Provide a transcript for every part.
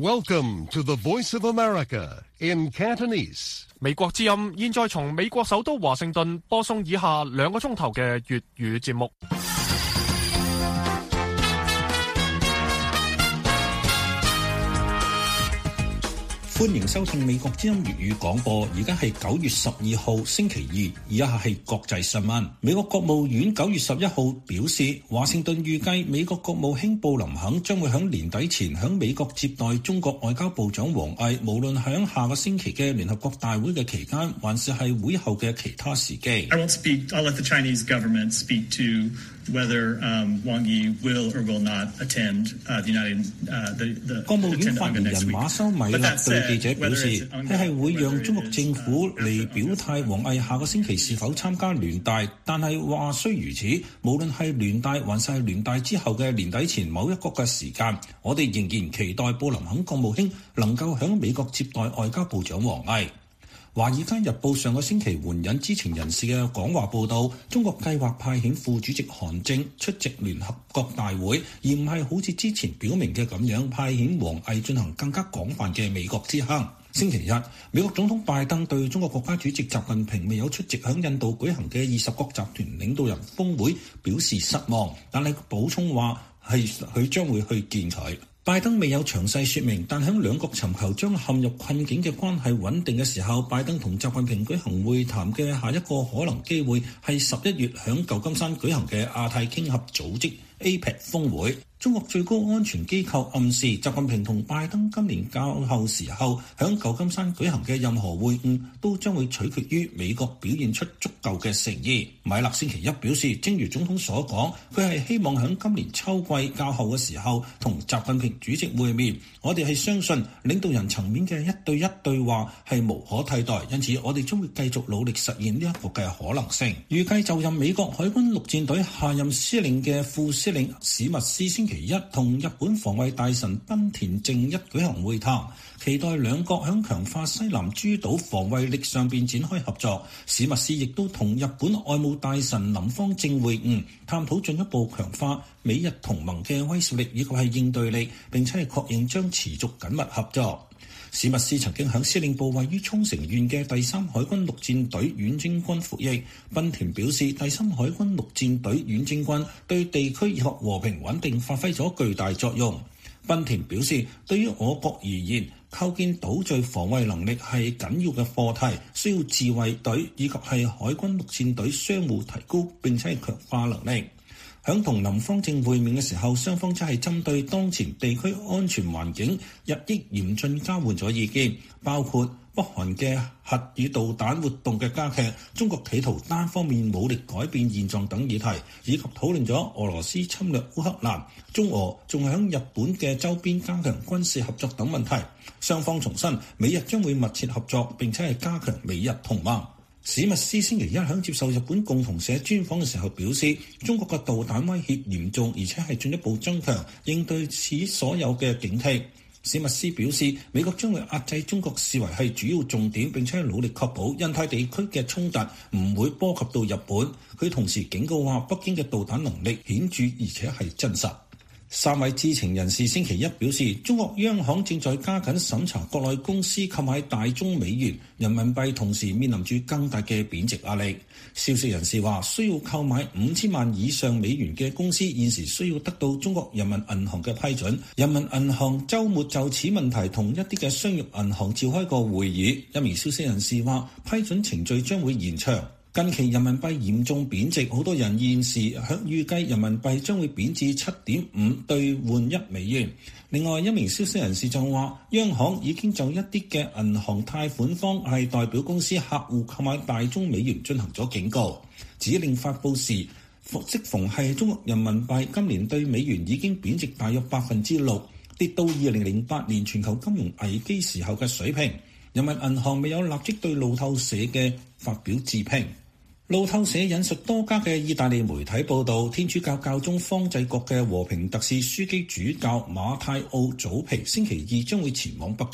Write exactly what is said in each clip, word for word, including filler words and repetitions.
Welcome to the Voice of America in Cantonese. 美國之音現在從美國首都華盛頓播送以下兩個鐘頭嘅粵語節目。 歡迎收聽美國之音粵語廣播，而家係九月十二號星期二，以下係國際新聞。美國國務院九月十一號表示，華盛頓預計美國國務卿布林肯將會喺年底前喺美國接待中國外交部長王毅，無論喺下個星期嘅聯合國大會嘅期間，還是係會後嘅其他時機。 I won't speak, I'll let the Chinese government speak to whether um, Wang Yi will or will not attend uh, the United uh, the the 國務院發言人馬修米勒對記者表示，佢係會讓中國政府嚟表態王毅下個星期是否參加聯大，但係話雖如此，無論係聯大還是係聯大之後嘅年底前某一個嘅時間，我哋仍然期待布林肯國務卿能夠響美國接待外交部長王毅。華爾街日報上個星期援引知情人士嘅講話報道，中國計劃派遣副主席韓正出席聯合國大會，而唔係好似之前表明嘅咁樣派遣王毅進行更加廣泛嘅美國之行。星期一，美國總統拜登對中國國家主席習近平未有出席響印度舉行嘅二十國集團領導人峰會表示失望，但係補充話係佢將會去見佢。拜登未有詳細說明，但喺兩國尋求將陷入困境嘅關係穩定嘅時候，拜登同習近平舉行會談嘅下一個可能機會係十一月響舊金山舉行嘅亞太經合組織 A P E C 峰會。中國最高安全機構暗示，習近平同拜登今年較後時候響舊金山舉行嘅任何會晤，都將會取決於美國表現出足夠嘅誠意。米勒星期一表示，正如總統所講，佢係希望響今年秋季較後嘅時候同習近平主席會面。我哋係相信領導人層面嘅一對一對話係無可替代，因此我哋將會繼續努力實現呢一個嘅可能性。預計就任美國海軍陸戰隊下任司令嘅副司令史密斯星期一同日本防衛大臣濱田正一舉行會談，期待兩國響強化西南諸島防衛力上邊展開合作。史密斯亦都同日本外務大臣林芳正會晤，探討進一步強化美日同盟嘅威懾力以及係應對力，並且係確認將持續緊密合作。史密斯曾經響司令部位於沖繩縣嘅第三海軍陸戰隊遠征軍服役。濱田表示，第三海軍陸戰隊遠征軍對地區以及和平穩定發揮咗巨大作用。濱田表示，對於我國而言，構建島嶼防衛能力係緊要嘅課題，需要自衛隊以及係海軍陸戰隊相互提高並且係強化能力。響同林芳正會面嘅時候，雙方則係針對當前地區安全環境日益嚴峻交換咗意見，包括北韓嘅核與導彈活動嘅加劇、中國企圖單方面武力改變現狀等議題，以及討論咗俄羅斯侵略烏克蘭、中俄仲響日本嘅周邊加強軍事合作等問題。雙方重申美日將會密切合作，並且係加強美日同盟。史密斯星期一響接受日本共同社專訪嘅時候表示，中國嘅導彈威脅嚴重，而且係進一步增強，應對此所有嘅警惕。史密斯表示，美國將會壓制中國視為係主要重點，並且努力確保印太地區嘅衝突唔會波及到日本。佢同時警告話，北京嘅導彈能力顯著而且係真實。三位知情人士星期一表示，中國央行正在加緊審查國內公司購買大宗美元、人民幣，同時面臨住更大嘅貶值壓力。消息人士話，需要購買五千萬以上美元嘅公司現時需要得到中國人民銀行嘅批准。人民銀行週末就此問題同一啲嘅商業銀行召開過會議。一名消息人士話，批准程序將會延長。近期人民幣嚴重貶值，好多人現時響預計人民幣將會貶至七點五兌換一美元。另外一名消息人士就話，央行已經就一啲嘅銀行貸款方係代表公司客戶購買大宗美元進行咗警告。指令發佈時，適逢係中國人民幣今年對美元已經貶值大約百分之六，跌到二零零八年全球金融危機時候嘅水平。人民銀行未有立即對路透社嘅發表置評。路透社引述多家嘅意大利媒體報道，天主教教宗方濟各嘅和平特使樞機主教馬太奧祖皮星期二將會前往北京，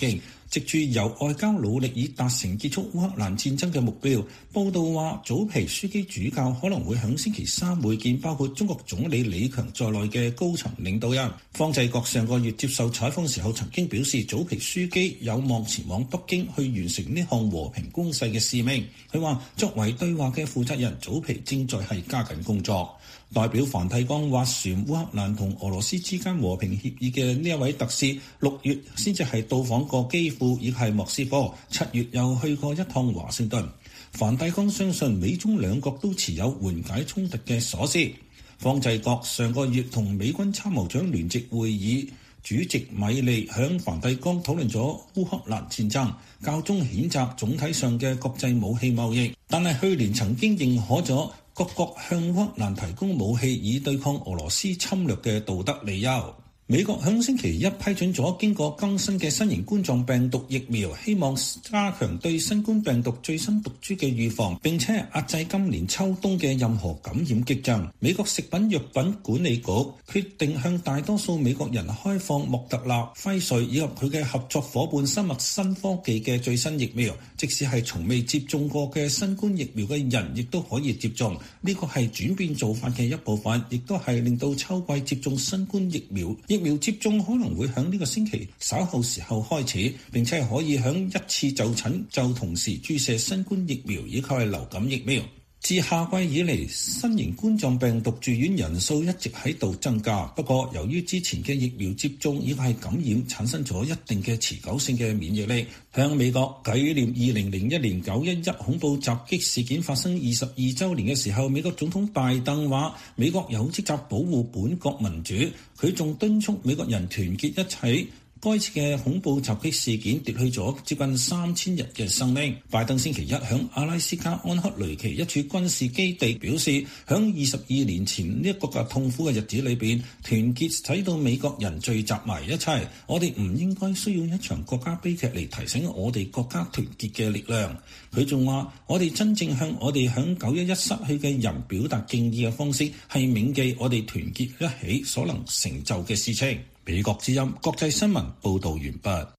藉住由外交努力以達成結束烏克蘭戰爭嘅目標。報道話，祖皮樞機主教可能會喺星期三會見包括中國總理李強在內嘅高層領導人。方濟各上個月接受採訪時候曾經表示，祖皮樞機有望前往北京去完成呢項和平攻勢嘅使命。佢話，作為對話嘅負責人，祖皮正在係加緊工作。代表梵蒂岡斡旋烏克蘭同俄羅斯之間和平協議嘅呢一位特使，六月先至係到訪過基輔，亦係莫斯科，七月又去過一趟華盛頓。梵蒂岡相信美中兩國都持有緩解衝突嘅鎖匙。方濟各上個月同美軍參謀長聯席會議主席米利響梵蒂岡討論咗烏克蘭戰爭，教宗譴責總體上嘅國際武器貿易，但係去年曾經認可咗各國向烏克蘭提供武器以對抗俄羅斯侵略嘅道德理由。美國響星期一批准咗經過更新嘅新型冠狀病毒疫苗，希望加強對新冠病毒最新毒株嘅預防，並且壓制今年秋冬嘅任何感染激增。美國食品藥品管理局決定向大多數美國人開放莫特納、輝瑞以及佢嘅合作夥伴生物新科技嘅最新疫苗，即使係從未接種過嘅新冠疫苗嘅人亦都可以接種。呢個係轉變做法嘅一部分，亦都係令到秋季接種新冠疫苗疫苗接種可能會喺呢個星期稍後時候開始，並且係可以喺一次就診就同時注射新冠疫苗以及係流感疫苗。自夏季以嚟，新型冠狀病毒住院人數一直喺度增加。不過，由於之前嘅疫苗接種以及係感染產生咗一定嘅持久性嘅免疫力，向美國紀念二零零一年九一一恐怖襲擊事件發生二十二週年嘅時候，美國總統拜登話：美國有職責保護本國民主。佢仲敦促美國人團結一齊。該次嘅恐怖襲擊事件奪去咗接近三千人嘅生命。拜登星期一響阿拉斯加安克雷奇一處軍事基地表示，響二十二年前呢一個嘅痛苦嘅日子裏邊，團結使到美國人聚集埋一齊。我哋唔應該需要一場國家悲劇嚟提醒我哋國家團結嘅力量。佢仲話，我哋真正向我哋響九一一失去嘅人表達敬意嘅方式，係銘記我哋團結一起所能成就嘅事情。美國之音國際新聞報道完畢。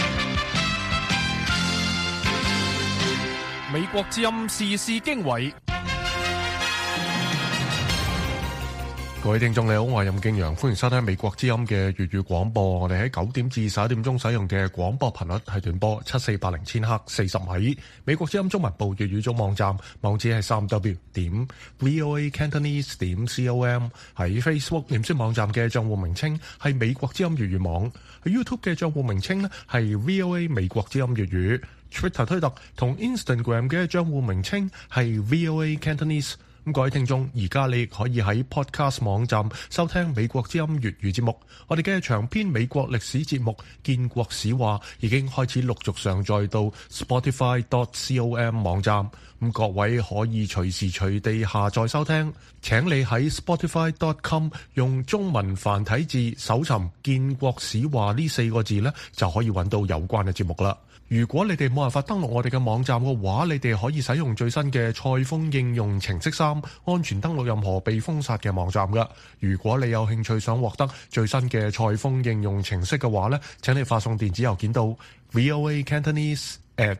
美國之音時事經緯。各位聽眾你好，我係任敬陽，歡迎收聽美國之音嘅粵語廣播。我哋喺九點至十一點鐘使用嘅廣播頻率係短波七四八零千赫四十米。美國之音中文部粵語組網站網址係三 w 點 voa cantonese 點 com。喺 Facebook 臉書網站嘅賬戶名稱係美國之音粵語網。喺 YouTube 嘅賬戶名稱呢係 VOA 美國之音粵語。Twitter 推特同 Instagram 嘅賬戶名稱係 VOA Cantonese。咁各位聽眾，而家你亦可以喺 Podcast 網站收聽美國之音粵語節目。我哋嘅長篇美國歷史節目《建國史話》已經開始陸續上載到 Spotify dot com 網站。咁各位可以隨時隨地下載收聽。請你喺 Spotify dot com 用中文繁體字搜尋《建國史話》呢四個字呢，就可以揾到有關嘅節目啦。如果你哋冇辦法登錄我哋嘅網站嘅話，你哋可以使用最新嘅賽風應用程式三，安全登錄任何被封殺嘅網站㗎。如果你有興趣想獲得最新嘅賽風應用程式嘅話呢，請你發送電子郵件到 voa cantonese at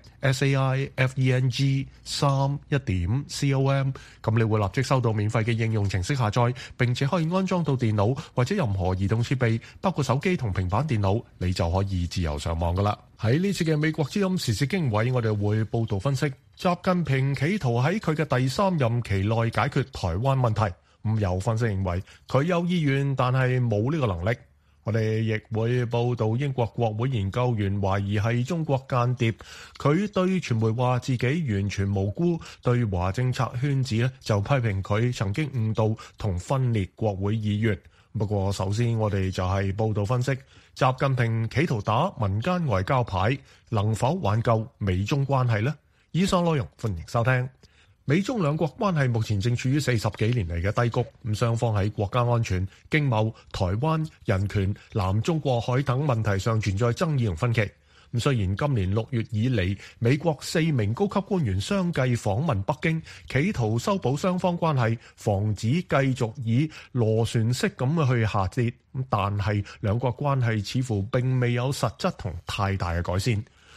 saifeng 三一點 com， 咁你會立即收到免費嘅應用程式下載，並且可以安裝到電腦或者任何移動設備，包括手機同平板電腦，你就可以自由上網噶啦。喺呢次嘅美國之音時事經緯，我哋會報道分析習近平企圖喺佢嘅第三任期內解決台灣問題。咁有分析認為佢有意願，但係冇呢個能力。我哋亦會報道英國國會研究員懷疑係中國間諜，佢對傳媒話自己完全無辜，對華政策圈子呢就批評佢曾經誤導同分裂國會議員。不過首先我哋就係報道分析，習近平企圖打民間外交牌，能否挽救美中關係呢？以上內容歡迎收聽。美中兩國關係目前正處於四十幾年嚟嘅低谷，咁雙方喺國家安全、經貿、台灣、人權、南中國海等問題上存在爭議同分歧。咁雖然今年六月以嚟，美國四名高級官員相繼訪問北京，企圖修補雙方關係，防止繼續以螺旋式咁去下跌，但係兩國關係似乎並未有實質同太大嘅改善。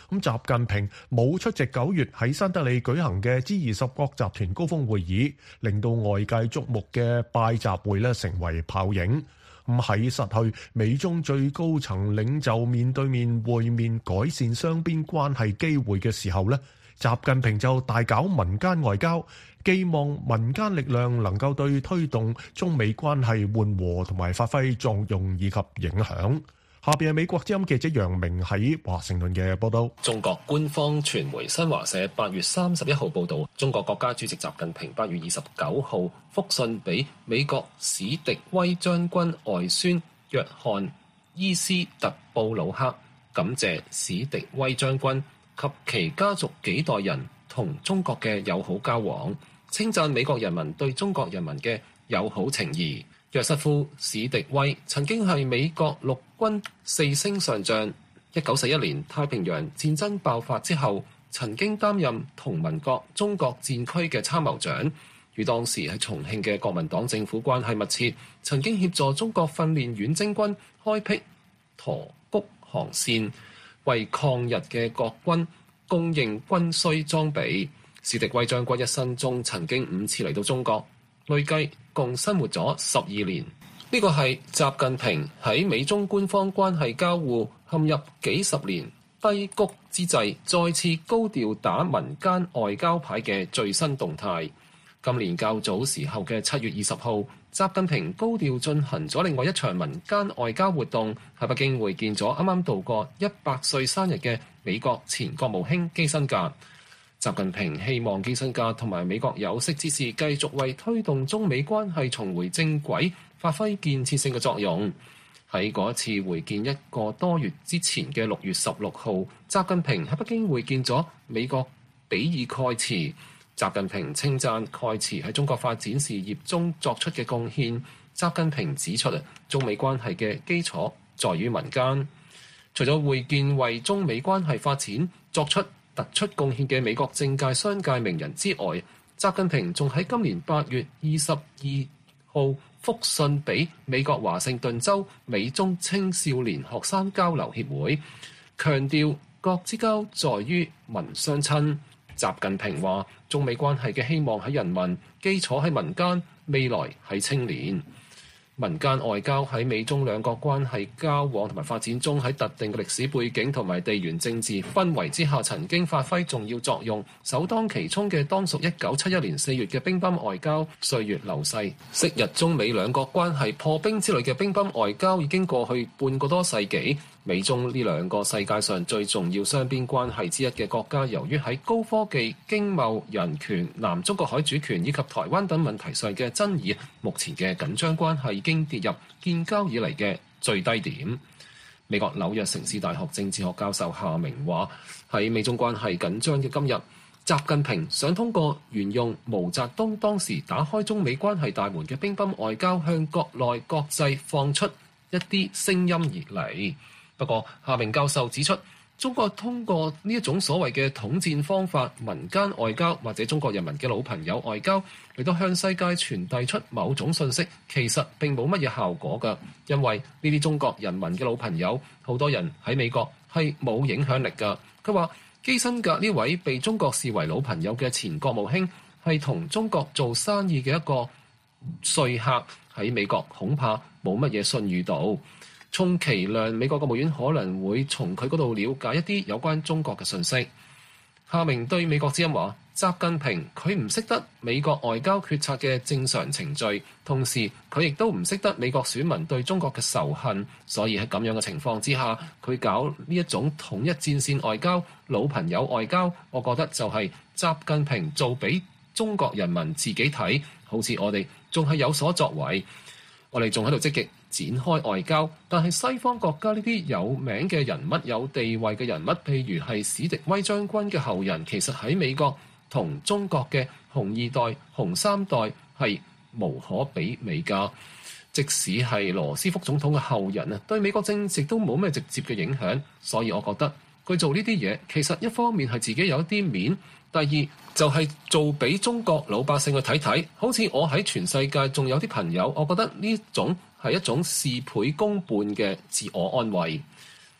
咁習近平冇出席九月喺新德里舉行嘅 G 二十國集團高峰會議，令到外界矚目嘅拜習會咧成為泡影。咁喺失去美中最高層領袖面對面會面改善雙邊關係機會嘅時候咧，習近平就大搞民間外交，寄望民間力量能夠對推動中美關係緩和同埋發揮作用以及影響。下邊係美國之音記者楊明喺華盛頓嘅報道。 中國官方傳媒新華社八月三十一號報道，中國國家主席習近平八月二十九號覆信俾美國史迪威將軍外孫約翰伊斯特布魯克，感謝史迪威將軍及其家族幾代人同中國嘅友好交往，稱讚美國人民對中國人民嘅友好情誼。約瑟夫·史迪威曾經係美國陸軍四星上將，一九四一年太平洋戰爭爆發之後，曾經擔任同盟國中國戰區嘅參謀長，與當時喺重慶嘅國民黨政府關係密切，曾經協助中國訓練遠征軍開闢沱谷航線，為抗日嘅國軍供應軍需裝備。史迪威將軍一生中曾經五次嚟到中國，累計共生活咗十二年。呢個係習近平喺美中官方關係交互陷入幾十年低谷之際，再次高調打民間外交牌嘅最新動態。今年較早時候嘅七月二十號，習近平高調進行咗另外一場民間外交活動，喺北京會見咗啱啱度過一百歲生日嘅美國前國務卿基辛格。習近平希望基辛格同埋美國有識之士繼續為推動中美關係重回正軌發揮建設性嘅作用。喺嗰次會見一個多月之前嘅六月十六號，習近平喺北京會見咗美國比爾蓋茨。習近平稱讚蓋茨喺中國發展事業中作出嘅貢獻。習近平指出啊，中美關係嘅基礎在於民間。除咗會見為中美關係發展作出突出貢獻嘅美國政界商界名人之外，習近平仲喺今年八月二十二號覆信俾美國華盛頓州美中青少年學生交流協會，強調國之交在於民相親。習近平話：中美關係嘅希望喺人民，基礎喺民間，未來喺青年。民間外交喺美中兩國關係交往同埋發展中，喺特定嘅歷史背景同埋地緣政治氛圍之下，曾經發揮重要作用。首當其衝嘅當屬一九七一年四月嘅乒乓外交。歲月流逝，昔日中美兩國關係破冰之類嘅乒乓外交已經過去半個多世紀。美中呢兩個世界上最重要雙邊關係之一嘅國家，由於喺高科技、經貿、人權、南中國海主權以及台灣等問題上嘅爭議，目前嘅緊張關係已經跌入建交以嚟嘅最低點。美國紐約城市大學政治學教授夏明話：喺美中關係緊張嘅今日，習近平想通過沿用毛澤東當時打開中美關係大門嘅乒乓外交，向國內國際放出一啲聲音而嚟。不過，夏明教授指出，中國通過呢一種所謂嘅統戰方法，民間外交或者中國人民嘅老朋友外交，嚟到向世界傳遞出某種信息，其實並冇乜嘢效果㗎。因為呢啲中國人民嘅老朋友，好多人喺美國係冇影響力㗎。佢話基辛格呢位被中國視為老朋友嘅前國務卿，係同中國做生意嘅一個說客，喺美國恐怕冇乜嘢信譽度。充其量美國國務院可能會從佢嗰度了解一啲有關中國嘅信息。夏明對美國之音話：習近平佢唔識得美國外交決策嘅正常程序，同時佢亦都唔識得美國選民對中國嘅仇恨，所以喺咁樣嘅情況之下，佢搞呢一種統一戰線外交、老朋友外交，我覺得就係習近平做俾中國人民自己睇，好似我哋仲係有所作為，我哋仲喺度積極展開外交，但係西方國家呢啲有名嘅人物、有地位嘅人物，譬如係史迪威將軍嘅後人，其實喺美國同中國嘅紅二代、紅三代係無可比美㗎。即使係羅斯福總統嘅後人啊，對美國政治都冇咩直接嘅影響，所以我覺得佢做呢啲嘢，其實一方面係自己有一啲面，第二就係做俾中國老百姓去睇睇，好似我喺全世界仲有啲朋友，我覺得呢種係一種事倍功半嘅自我安慰。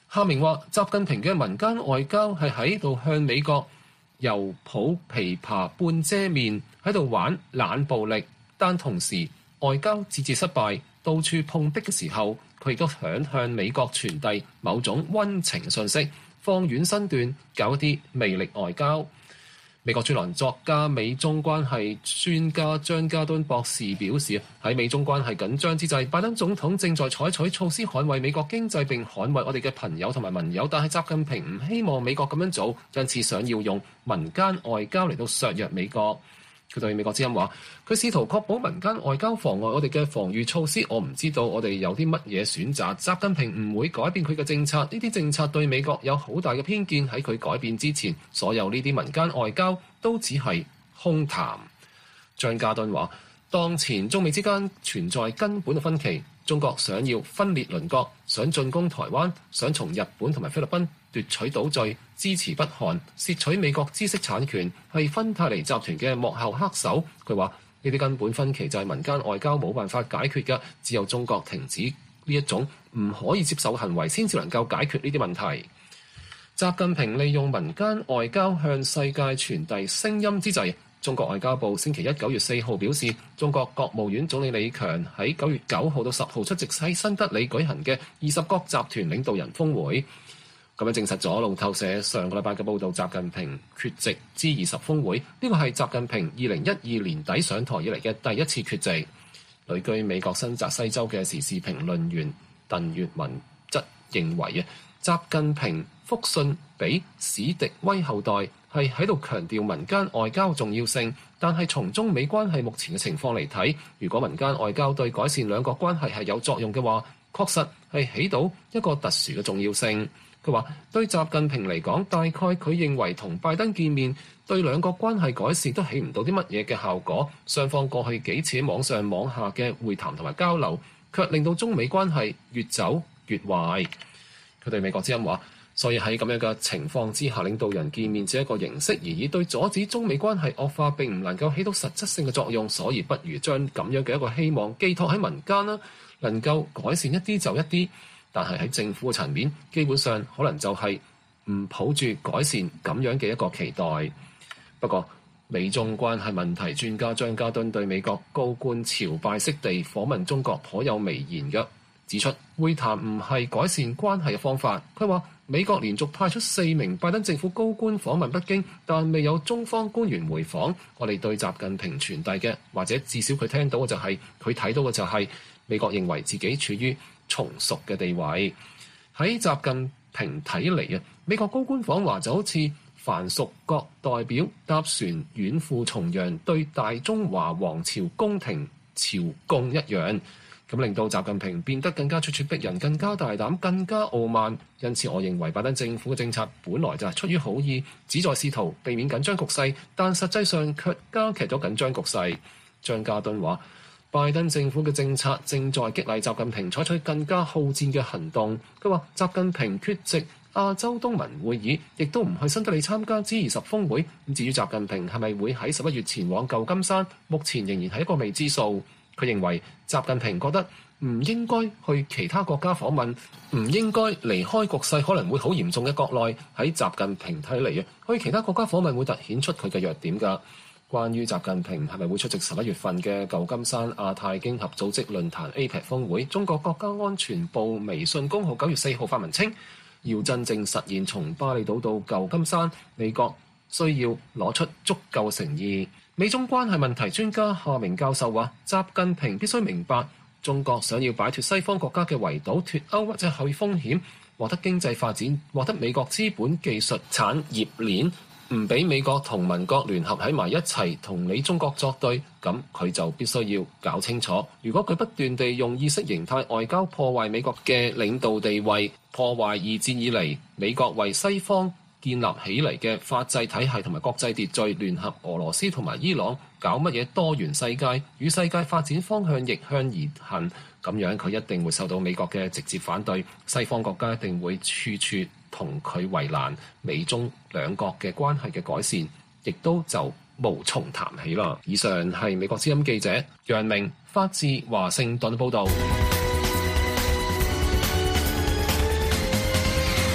夏明話：習近平嘅民間外交係喺度向美國猶抱琵琶半遮面，喺度玩冷暴力，但同時外交節節失敗，到處碰壁嘅時候，佢亦都想向美國傳遞某種溫情訊息，放軟身段，搞一啲魅力外交。美國專欄作家、美中關係專家張家敦博士表示，喺美中關係緊張之際，拜登總統正在採取措施捍衛美國經濟並捍衛我哋嘅朋友同埋盟友，但係習近平唔希望美國咁樣做，因此想要用民間外交嚟到削弱美國。佢對美國之音話：佢試圖確保民間外交妨礙我哋嘅防禦措施，我唔知道我哋有啲乜嘢選擇。習近平唔會改變佢嘅政策，呢啲政策對美國有好大嘅偏見。喺佢改變之前，所有呢啲民間外交都只係空談。張家敦話：當前中美之間存在根本嘅分歧，中國想要分裂鄰國，想進攻台灣，想從日本同埋菲律賓奪取島嶼，支持北韓，竊取美國知識產權，係芬太尼集團嘅幕後黑手。佢話呢啲根本分歧就係民間外交冇辦法解決嘅，只有中國停止呢一種唔可以接受嘅行為，先至能夠解決呢啲問題。習近平利用民間外交向世界傳遞聲音之際，中國外交部星期一九月四號表示，中國國務院總理李強喺九月九號到十號出席喺新德里舉行嘅二十國集團領導人峰會。咁樣證實咗路透社上個禮拜嘅報導，習近平缺席 G 二十峰會，呢個係習近平二零一二年底上台以嚟嘅第一次缺席。旅居美國新澤西州嘅時事評論員鄧月文則認為啊，習近平復信俾史迪威後代係喺度強調民間外交重要性，但係從中美關係目前嘅情況嚟睇，如果民間外交對改善兩國關係係有作用嘅話，確實係起到一個特殊嘅重要性。佢話對習近平嚟講，大概佢認為同拜登見面對兩國關係改善都起唔到啲乜嘢嘅效果，雙方過去幾次網上網下嘅會談同埋交流，卻令到中美關係越走越壞。佢對美國之音話：所以喺咁樣嘅情況之下，領導人見面只係一個形式而已，對阻止中美關係惡化並唔能夠起到實質性嘅作用，所以不如將咁樣嘅一個希望寄託喺民間啦，能夠改善一啲就一啲。但係喺政府嘅層面，基本上可能就係唔抱住改善咁樣嘅一個期待。不過，美中關係問題專家張家敦對美國高官朝拜式地訪問中國頗有微言嘅，指出會談唔係改善關係嘅方法。佢話美國連續派出四名拜登政府高官訪問北京，但未有中方官員回訪。我哋對習近平傳遞嘅，或者至少佢聽到嘅就係佢睇到嘅就係、是、美國認為自己處於從屬嘅地位。喺習近平睇嚟啊，美國高官訪華就好似藩屬國代表搭船遠赴重洋，對大中華王朝宮廷朝貢一樣，咁令到習近平變得更加咄咄逼人，更加大膽，更加傲慢。因此，我認為拜登政府嘅政策本來就係出於好意，旨在試圖避免緊張局勢，但實際上卻加劇咗緊張局勢。張家敦話：拜登政府嘅政策正在激勵習近平採取更加好戰嘅行動。佢話習近平缺席亞洲東盟會議，亦都唔去新德里參加 G 二十峰會。咁至於習近平係咪會喺十一月前往舊金山，目前仍然係一個未知數。佢認為習近平覺得唔應該去其他國家訪問，唔應該離開局勢可能會好嚴重嘅國內。喺習近平睇嚟啊，去其他國家訪問會突顯出佢嘅弱點㗎。關於習近平係咪會出席十一月份嘅舊金山亞太經合組織論壇 A P E C 峰會，中國國家安全部微信公號九月四號發文稱，要真正實現從巴厘島到舊金山，美國需要攞出足夠誠意。美中關係問題專家夏明教授話，習近平必須明白，中國想要擺脫西方國家嘅圍堵、脫歐或者去風險，獲得經濟發展，獲得美國資本技術產業鏈，唔俾美國同盟國聯合喺埋一齊同你中國作對，咁佢就必須要搞清楚。如果佢不斷地用意識形態外交破壞美國嘅領導地位，破壞二戰以嚟美國為西方建立起嚟嘅法制體系同埋國際秩序，聯合俄羅斯同埋伊朗搞乜嘢多元世界，與世界發展方向逆向而行，咁樣佢一定會受到美國嘅直接反對，西方國家一定會處處同佢為難，美中兩國嘅關係嘅改善亦都就無從談起啦。以上係美國之音記者楊明發自華盛頓報道。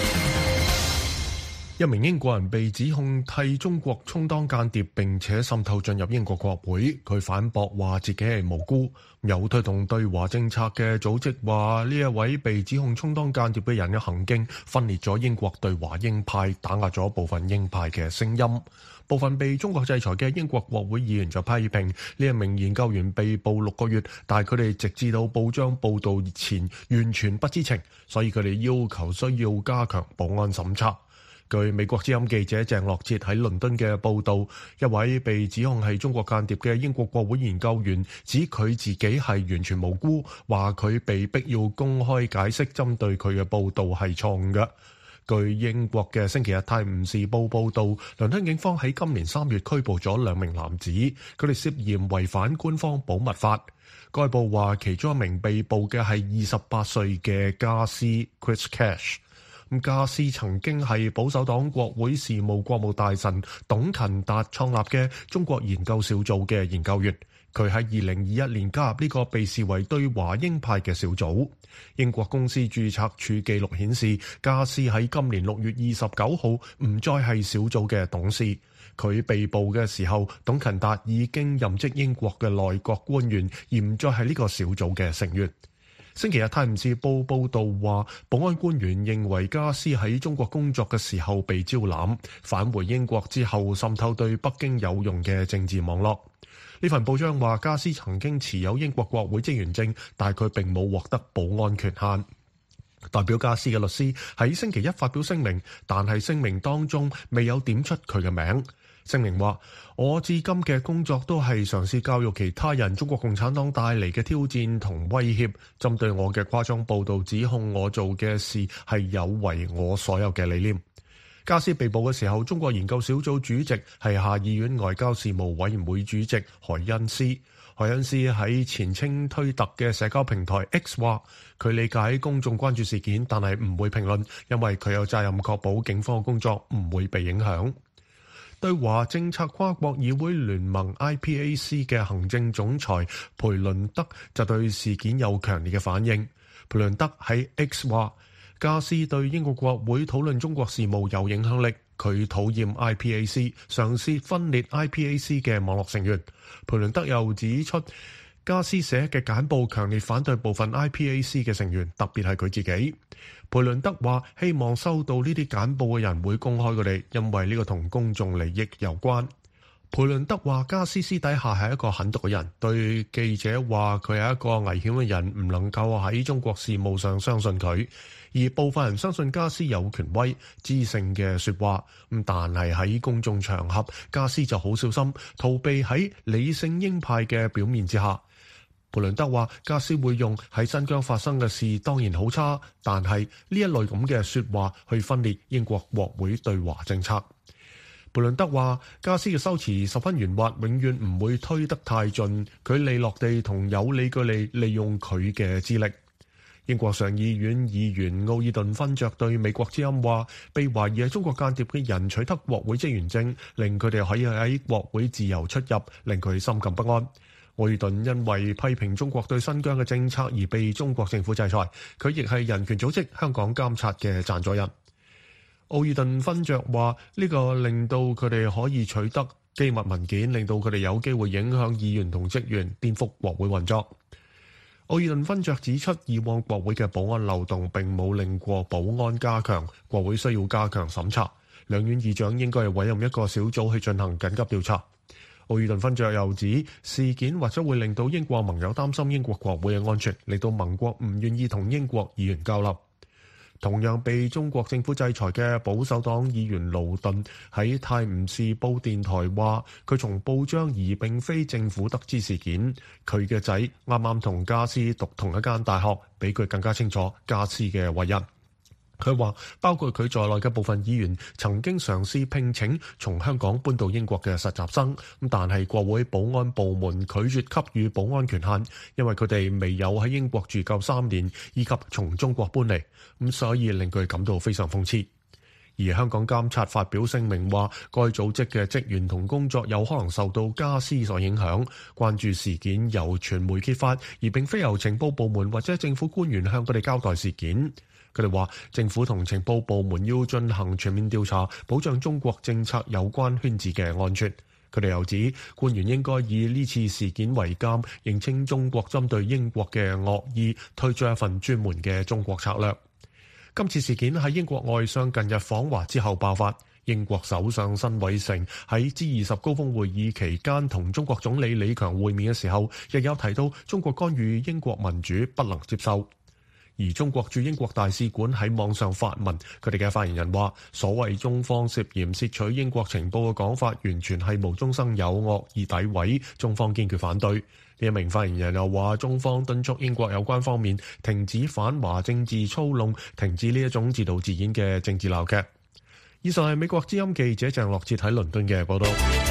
一名英國人被指控替中國充當間諜並且滲透進入英國國會，佢反駁話自己係無辜。有推動對華政策嘅組織話，呢一位被指控充當間諜嘅人嘅行徑分裂咗英國對華鷹派，打壓咗部分鷹派嘅聲音。部分被中國制裁嘅英國國會議員就批評呢一名研究員被捕六個月，但係佢哋直至到報章報道前完全不知情，所以佢哋要求需要加強保安審查。據美國之音記者鄭樂哲喺倫敦嘅報導，一位被指控係中國間諜嘅英國國會研究員指佢自己係完全無辜，話佢被逼要公開解釋針對佢嘅報導係錯誤嘅。據英國嘅星期日泰晤士報報導，倫敦警方喺今年三月拘捕咗兩名男子，佢哋涉嫌違反官方保密法。該報話其中一名被捕嘅係二十八歲嘅加斯 Chris Cash。咁加斯曾經係保守黨國會事務國務大臣董勤達創立嘅中國研究小組嘅研究員，佢喺二零二一年加入呢個被視為對華鷹派嘅小組。英國公司註冊處記錄顯示，加斯喺今年六月二十九號唔再係小組嘅董事。佢被捕嘅時候，董勤達已經任職英國嘅內閣官員，而唔再係呢個小組嘅成員。星期日泰晤士報報導話，保安官員認為加斯喺中國工作嘅時候被招攬，返回英國之後滲透對北京有用嘅政治網絡。呢份報章話，加斯曾經持有英國國會職員證，但佢並冇獲得保安權限。代表加斯嘅律師喺星期一發表聲明，但係聲明當中未有點出佢嘅名。聲明話，我至今嘅工作都係嘗試教育其他人中國共產黨帶嚟嘅挑戰同威脅，針對我嘅誇張報導指控我做嘅事係有違我所有嘅理念。加斯被捕嘅時候，中國研究小組主席係下議院外交事務委員會主席海恩斯。海恩斯喺前稱推特嘅社交平台 X 話，佢理解公眾關注事件，但係唔會評論，因為佢有責任確保警方嘅工作唔會被影響。對華政策跨國議會聯盟 I P A C 嘅行政總裁培倫德就對事件有強烈嘅反應。培倫德喺 X 話，加斯對英國國會討論中國事務有影響力，佢討厭 I P A C， 嘗試分裂 I P A C 嘅網絡成員。培倫德又指出，加斯寫嘅簡報強烈反對部分 I P A C 嘅成員，特別係佢自己。培倫德話，希望收到呢啲簡報嘅人會公開佢哋，因為呢個同公眾利益有關。培倫德話，加斯私底下係一個狠毒嘅人，對記者話佢係一個危險嘅人，唔能夠喺中國事務上相信佢。而部分人相信加斯有權威、知性嘅說話，咁但係喺公眾場合，加斯就好小心，逃避喺理性鷹派嘅表面之下。培倫德話，加斯會用喺新疆發生嘅事當然好差，但係呢一類咁嘅說話去分裂英國國會對華政策。培倫德話，加斯嘅修辭十分圓滑，永遠唔會推得太盡，佢利落地同有理據地利用佢嘅資歷。英國上議院議員奧爾頓勳爵對美國之音話，被懷疑係中國間諜嘅人取得國會職員證，令佢哋可以喺國會自由出入，令佢心感不安。奧爾頓因為批評中國對新疆嘅政策而被中國政府制裁，佢亦係人權組織香港監察嘅贊助人。奧爾頓勳爵話，呢個令到佢哋可以取得機密文件，令到佢哋有機會影響議員同職員，顛覆國會運作。奧爾頓勳爵指出，以往國會嘅保安漏洞並冇令過保安加強，國會需要加強審查。兩院議長應該係委任一個小組去進行緊急調查。奧爾頓勳爵又指，事件或者會令到英國盟友擔心英國國會嘅安全，令到盟國唔願意同英國議員交流。同樣被中國政府制裁嘅保守黨議員勞頓喺泰晤士報電台話，佢從報章而並非政府得知事件。佢嘅仔啱啱同加斯讀同一間大學，比佢更加清楚加斯嘅為人。佢話，包括佢在內嘅部分議員曾經嘗試聘請從香港搬到英國嘅實習生，但係國會保安部門拒絕給予保安權限，因為佢哋未有喺英國住夠三年，以及從中國搬嚟，咁所以令佢感到非常諷刺。而香港監察發表聲明話，該組織嘅職員同工作有可能受到加斯所影響，關注事件由傳媒揭發，而並非由情報部門或者政府官員向佢哋交代事件。 佢哋話政府同情報部門要進行全面調查，保障中國政策有關圈子嘅安全。佢哋又指官員應該以呢次事件為鑑，認清中國針對英國嘅惡意，推出一份專門嘅中國策略。今次事件喺英國外相近日訪華之後爆發。英國首相辛偉誠喺 G 二十高峰會議期間同中國總理李強會面嘅時候，亦有提到中國干預英國民主不能接受。而中國駐英國大使館喺網上發文，佢哋嘅發言人話：所謂中方涉嫌竊取英國情報嘅講法，完全係無中生有、惡意詆毀，中方堅決反對。呢一名發言人又話：中方敦促英國有關方面停止反華政治操弄，停止呢一種自導自演嘅政治鬧劇。以上係美國之音記者鄭樂哲喺倫敦嘅報道。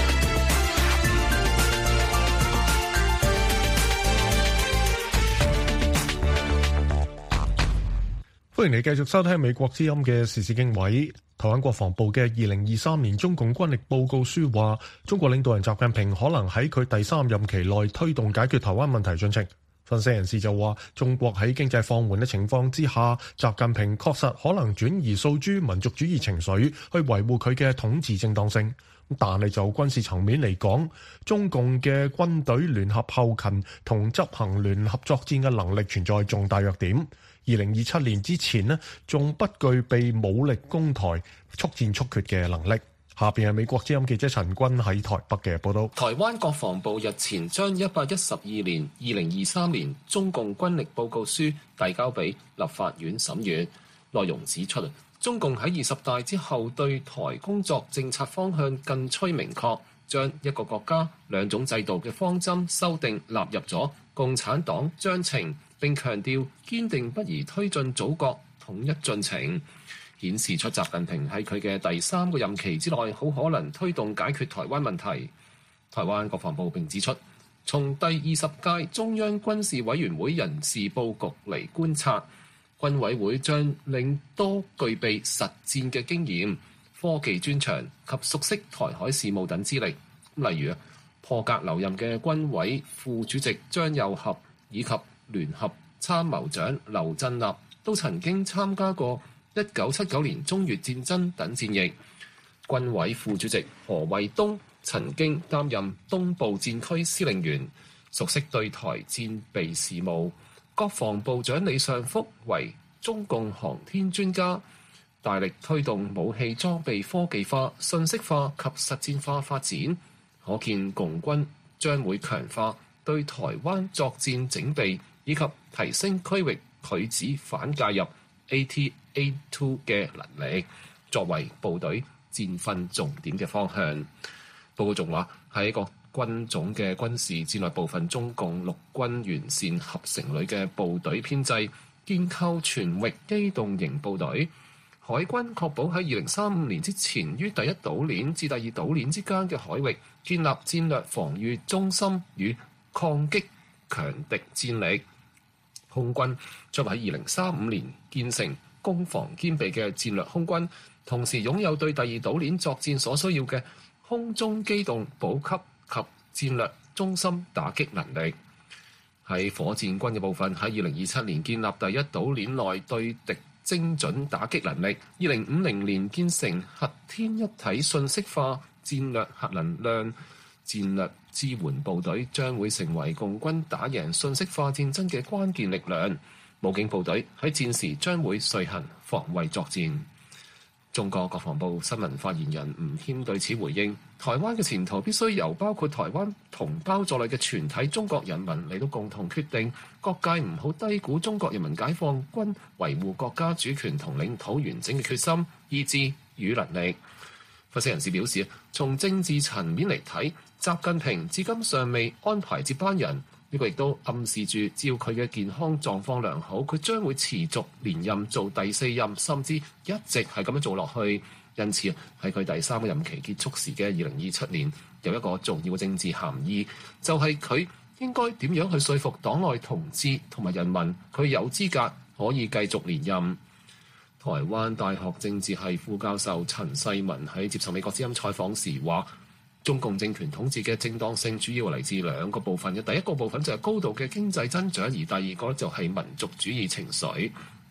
歡迎你繼續收聽美國之音嘅時事經緯。台灣國防部嘅二零二三年中共軍力報告書話，中國領導人習近平可能喺佢第三任期內推動解決台灣問題進程。分析人士就話，中國喺經濟放緩嘅情況之下，習近平確實可能轉移訴諸民族主義情緒，去維護佢嘅統治正當性。但係就軍事層面嚟講，中共嘅軍隊聯合後勤同執行聯合作戰嘅能力存在重大弱點。二零二七年之前呢，仲不具備武力攻台、速戰速決嘅能力。下邊係美國之音記者陳君喺台北嘅報道。 台灣國防部日前將一百一十二年二零二三年中共軍力報告書遞交俾立法院審閱，內容指出，中共喺二十大之後對台工作政策方向更趨明確，將一個國家兩種制度嘅方針修訂納入咗共產黨章程，並強調堅定不移推進祖國統一進程，顯示出習近平喺佢嘅第三個任期之內，好可能推動解決台灣問題。台灣國防部並指出，從第二十屆中央軍事委員會人事佈局嚟觀察，軍委會將領多具備實戰嘅經驗、科技專長及熟悉台海事務等資歷。例如破格留任嘅軍委副主席張又俠以及聯合參謀長劉振立都曾經參加過一九七九年中越戰爭等戰役。軍委副主席何衛東曾經擔任東部戰區司令員，熟悉對台戰備事務。國防部長李尚福為中共航天專家，大力推動武器裝備科技化、信息化及實戰化發展。可見共軍將會強化對台灣作戰整備以及提升區域拒止反介入 A T A 二 嘅能力，作為部隊戰訓重點嘅方向。報告仲話，喺各軍種嘅軍事戰略部分，中共陸軍完善合成旅嘅部隊編制，建構全域機動型部隊。海軍確保喺二零三五年之前，於第一島鏈至第二島鏈之間嘅海域建立戰略防禦中心與抗擊強敵戰力。空軍將喺二零三五年建成攻防兼備嘅戰略空軍，同時擁有對第二島鏈作戰所需要嘅空中機動補給及戰略中心打擊能力。喺火箭軍嘅部分，喺二零二七年建立第一島鏈內對敵精準打擊能力。二零五零年建成核天一體信息化戰略核能量戰略支援部隊，將會成為共軍打贏信息化戰爭嘅關鍵力量。武警部隊喺戰時將會遂行防衛作戰。中國國防部新聞發言人吳謙對此回應：台灣嘅前途必須由包括台灣同胞在內嘅全體中國人民嚟到共同決定，各界唔好低估中國人民解放軍維護國家主權同領土完整嘅決心、意志與能力。分析人士表示，從政治層面嚟睇，習近平至今尚未安排接班人，呢個亦都暗示住，只要佢嘅健康狀況良好，佢將會持續連任做第四任，甚至一直係咁樣做落去。因此喺佢第三個任期結束時嘅二零二七年，有一個重要嘅政治含義，就係佢應該點樣去說服黨內同志同埋人民，佢有資格可以繼續連任。台灣大學政治系副教授陳世文喺接受美國之音採訪時話，中共政權統治嘅正當性主要嚟自兩個部分嘅，第一個部分就係高度嘅經濟增長，而第二個就係民族主義情緒。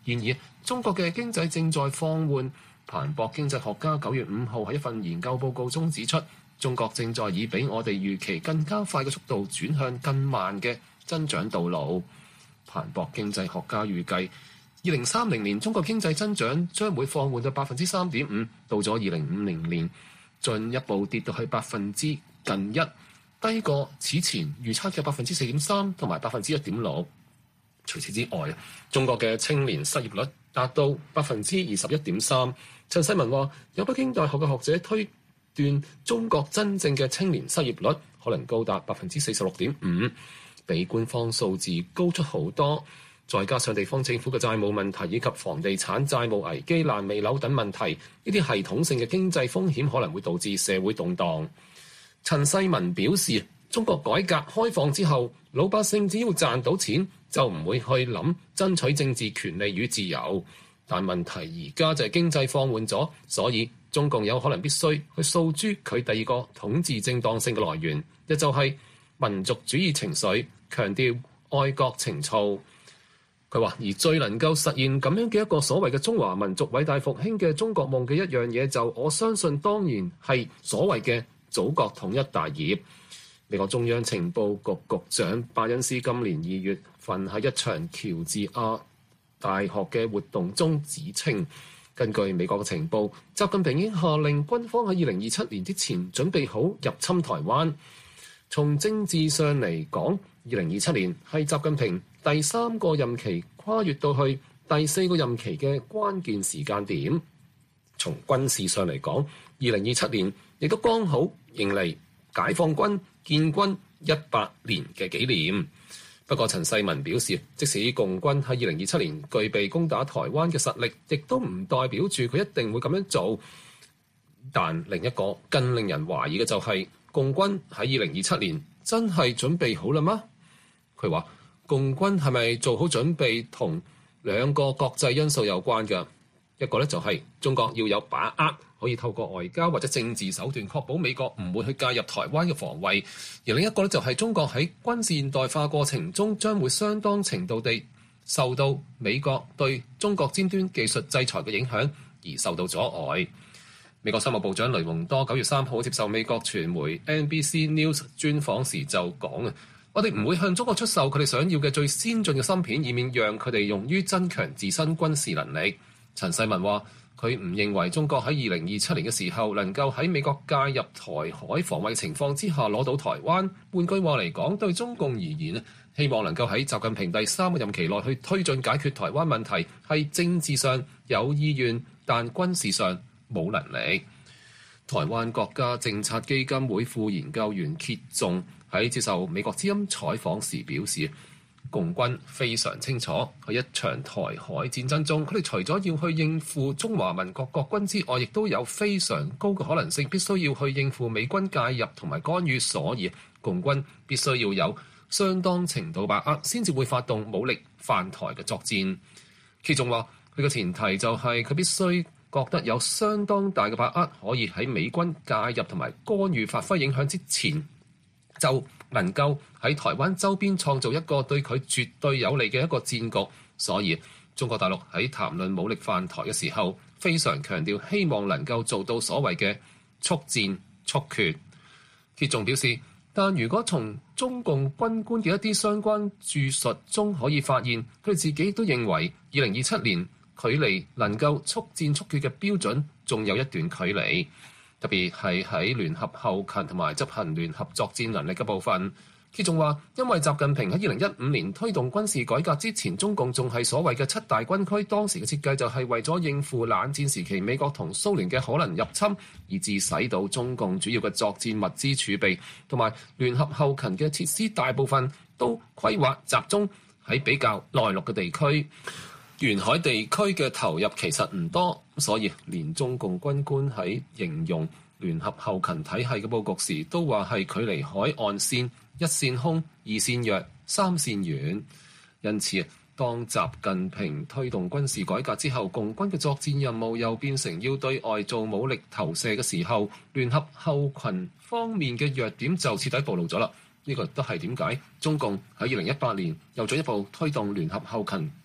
然而，中國嘅經濟正在放緩。彭博經濟學家九月五號喺一份研究報告中指出，中國正在以比我哋預期更加快嘅速度轉向更慢嘅增長道路。彭博經濟學家預計，二零三零年中國經濟增長將會放緩到百分之三點五，到咗二零五零年進一步跌到去百分之近一，低過此前預測嘅百分之四點三同埋百分之一點六。除此之外，中國嘅青年失業率達到百分之二十一點三。陳世文話，有北京大學嘅學者推斷，中國真正嘅青年失業率可能高達百分之四十六點五，比官方數字高出好多。再加上地方政府嘅債務問題以及房地產債務危機、爛尾樓等問題，呢啲系統性嘅經濟風險可能會導致社會動盪。陳世文表示，中國改革開放之後，老百姓只要賺到錢，就唔會去諗爭取政治權利與自由。但問題而家就係經濟放緩咗，所以中共有可能必須去訴諸佢第二個統治正當性嘅來源，一就係民族主義情緒，強調愛國情操。佢話，而最能夠實現咁樣嘅一個所謂嘅中華民族偉大復興嘅中國夢嘅一樣嘢，就我相信當然係所謂嘅祖國統一大業。美國中央情報局局長拜恩斯今年二月份喺一場喬治亞大學嘅活動中指稱，根據美國嘅情報，習近平已經下令軍方喺二零二七年之前準備好入侵台灣。從政治上嚟講，二零二七年係習近平第三個任期跨越到去第四個任期嘅關鍵時間點。從軍事上嚟講，二零二七年亦都剛好迎嚟解放軍建軍一百年嘅紀念。不過陳世文表示，即使共軍喺二零二七年具備攻打台灣嘅實力，亦都唔代表住佢一定會咁樣做。但另一個更令人懷疑嘅就係，共軍喺二零二七年真係準備好啦嗎？佢話共軍係咪做好準備同兩個國際因素有關嘅。一個咧就係中國要有把握，可以透過外交或者政治手段確保美國唔會去介入台灣嘅防衛；而另一個咧就係中國喺軍事現代化過程中將會相當程度地受到美國對中國尖端技術制裁嘅影響而受到阻礙。美國商務部長雷蒙多九月三號接受美國傳媒 N B C News 專訪時就講啊，我哋唔會向中國出售佢哋想要嘅最先進嘅芯片，以免讓佢哋用於增強自身軍事能力。陳世文話，佢唔認為中國喺二零二七年嘅時候能夠喺美國介入台海防衛情況之下攞到台灣。換句話嚟講，對中共而言，希望能夠喺習近平第三個任期內去推進解決台灣問題，係政治上有意願，但軍事上冇能力。台灣國家政策基金會副研究員歇仲喺接受美國之音採訪時表示，共軍非常清楚喺一場台海戰爭中，佢哋除咗要去應付中華民國國軍之外，亦都有非常高嘅可能性必須要去應付美軍介入同埋干預，所以共軍必須要有相當程度把握，先至會發動武力犯台嘅作戰。歇仲話，佢嘅前提就係佢必須覺得有相當大嘅把握，可以喺美軍介入同埋干預發揮影響之前，就能夠喺台灣周邊創造一個對佢絕對有利嘅一個戰局。所以中國大陸喺談論武力犯台嘅時候，非常強調希望能夠做到所謂嘅速戰速決。歇仲表示，但如果從中共軍官嘅一啲相關著述中可以發現，佢哋自己都認為二零二七年距離能夠速戰速決嘅標準仲有一段距離。特別係喺聯合後勤同埋執行聯合作戰能力嘅部分。歇仲話，因為習近平喺二零一五年推動軍事改革之前，中共仲係所謂嘅七大軍區，當時嘅設計就係為咗應付冷戰時期美國同蘇聯嘅可能入侵，以致使到中共主要嘅作戰物資儲備同埋聯合後勤嘅設施大部分都規劃集中喺比較內陸嘅地區。沿海地區嘅投入其實唔多，所以連中共軍官喺形容聯合後勤體系嘅佈局時，都話係距離海岸線一線空、二線弱、三線遠。因此，當習近平推動軍事改革之後，共軍嘅作戰任務又變成要對外做武力投射嘅時候，聯合後勤方面嘅弱點就徹底暴露咗啦。呢個都係點解中共喺二零一八年又進一步推動聯合後勤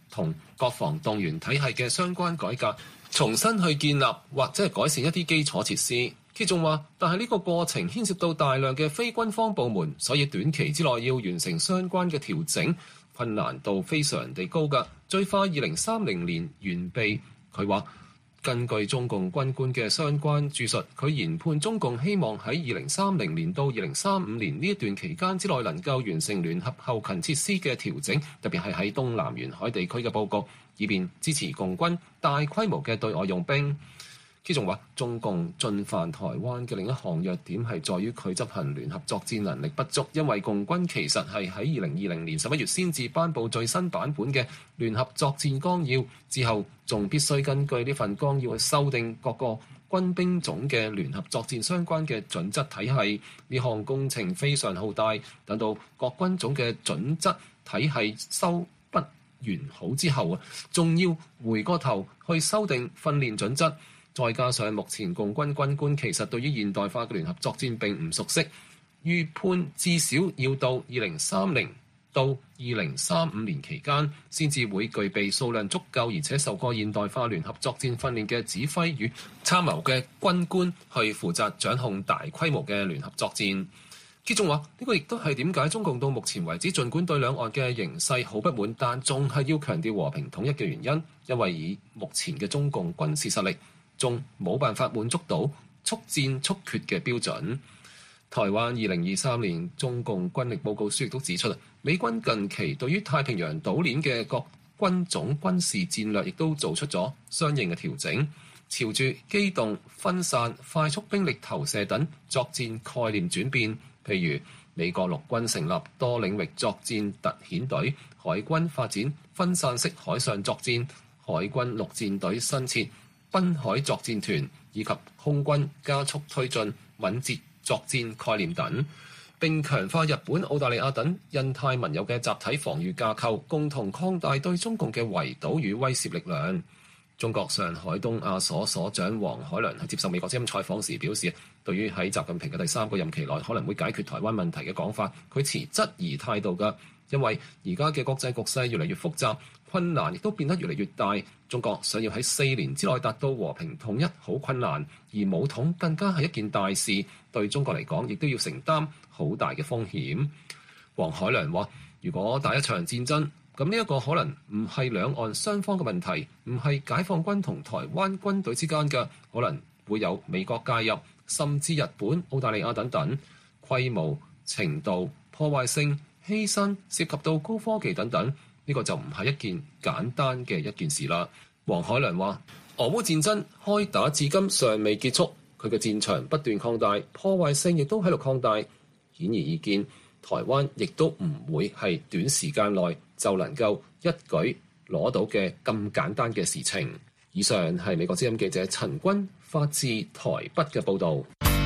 同國防動員體系嘅相關改革，重新去建立或者係改善一啲基礎設施。佢仲話，但係呢個過程牽涉到大量嘅非軍方部門，所以短期之內要完成相關嘅調整，困難度非常地高㗎，最快二零三零年完備。佢話根據中共軍官嘅相關著述，佢研判中共希望喺二零三零年到二零三五年呢一段期間之內能夠完成聯合後勤設施嘅調整，特別係喺東南沿海地區嘅佈局，以便支持共軍大規模嘅對外用兵。佢仲話，中共進犯台灣嘅另一項弱點係在於佢執行聯合作戰能力不足，因為共軍其實係喺二零二零年十一月先至頒布最新版本嘅聯合作戰綱要，之後仲必須根據呢份綱要去修訂各個軍兵種嘅聯合作戰相關嘅準則體系。呢項工程非常浩大，等到各軍種嘅準則體系修不完好之後啊，仲要回過頭去修訂訓練準則。再加上目前共軍軍官其實對於現代化嘅聯合作戰並唔熟悉，預判至少要到二零三零到二零三五年期間，先至會具備數量足夠而且受過現代化聯合作戰訓練嘅指揮與參謀嘅軍官去負責掌控大規模嘅聯合作戰。佢仲話，呢個亦都係點解中共到目前為止，儘管對兩岸嘅形勢好不滿，但仲係要強調和平統一嘅原因，因為以目前嘅中共軍事實力，仲冇辦法滿足到速戰速決嘅標準。台灣二零二三年中共軍力報告書亦都指出，美軍近期對於太平洋島鏈嘅各軍種軍事戰略亦都做出咗相應嘅調整，朝住機動、分散、快速兵力投射等作戰概念轉變。譬如美國陸軍成立多領域作戰特遣隊，海軍發展分散式海上作戰，海軍陸戰隊新設濱海作戰團，以及空軍加速推進敏捷作戰概念等，並強化日本、澳大利亞等印太盟友嘅集體防禦架構，共同擴大對中共嘅圍堵與威懾力量。中國上海東亞所所長黃海良喺接受美國之音採訪時表示，對於喺習近平嘅第三個任期內可能會解決台灣問題嘅講法，佢持質疑態度㗎，因為而家嘅國際局勢越嚟越複雜，困難亦都變得越嚟越大。中國想要喺四年之內達到和平統一好困難，而武統更加係一件大事，對中國嚟講亦都要承擔好大嘅風險。黃海良話，如果打一場戰爭，咁呢一個可能唔係兩岸雙方嘅問題，唔係解放軍同台灣軍隊之間嘅，可能會有美國介入，甚至日本、澳大利亞等等，規模、程度、破壞性、犧牲涉及到高科技等等，呢個就唔係一件簡單嘅一件事啦。黃海良話，俄烏戰爭開打至今尚未結束，佢嘅戰場不斷擴大，破壞性亦都喺度擴大，顯而易見，台灣亦都唔會係短時間內就能夠一舉攞到嘅咁簡單嘅事情。以上係美國之音記者陳君發自台北嘅報導。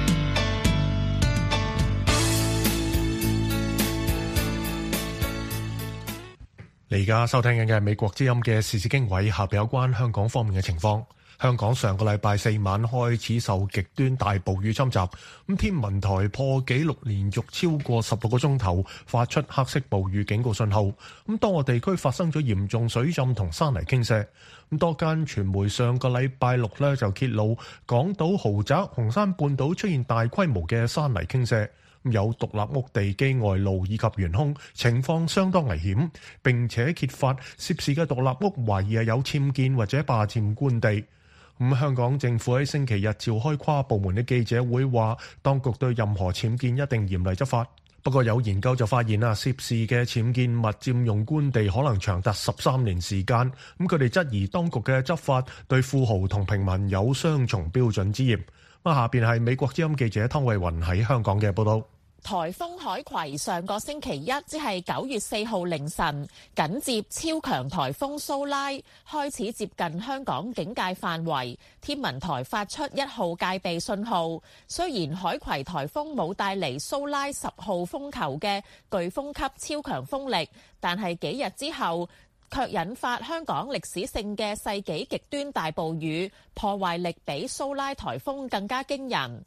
你而家收聽緊嘅係美國之音嘅時事經緯，下邊有關香港方面嘅情況。香港上個禮拜四晚開始受極端大暴雨侵襲，咁天文台破紀錄連續超過十六個鐘頭發出黑色暴雨警告信號，咁多個地區發生咗嚴重水浸同山泥傾瀉。咁多間傳媒上個禮拜六咧就揭露港島豪宅紅山半島出現大規模嘅山泥傾瀉，有獨立屋地基外露以及懸空，情況相當危險，並且揭發涉事嘅獨立屋懷疑係有僭建或者霸佔官地。咁香港政府喺星期日召開跨部門嘅記者會，話當局對任何僭建一定嚴厲執法。不過有研究就發現啊，涉事嘅僭建物佔用官地可能長達十三年時間。咁佢哋質疑當局嘅執法對富豪同平民有雙重標準之嫌。咁下邊係美國之音記者湯慧雲喺香港嘅報道。 颱風海葵上個星期一，即係九月四號凌晨，緊接超強颱風蘇拉開始接近香港警戒範圍，天文台發出一號戒備信號。雖然海葵颱風冇帶嚟蘇拉十號風球嘅颶風級超強風力，但係幾日之後卻引發香港歷史性嘅世紀極端大暴雨，破壞力比蘇拉颱風更加驚人。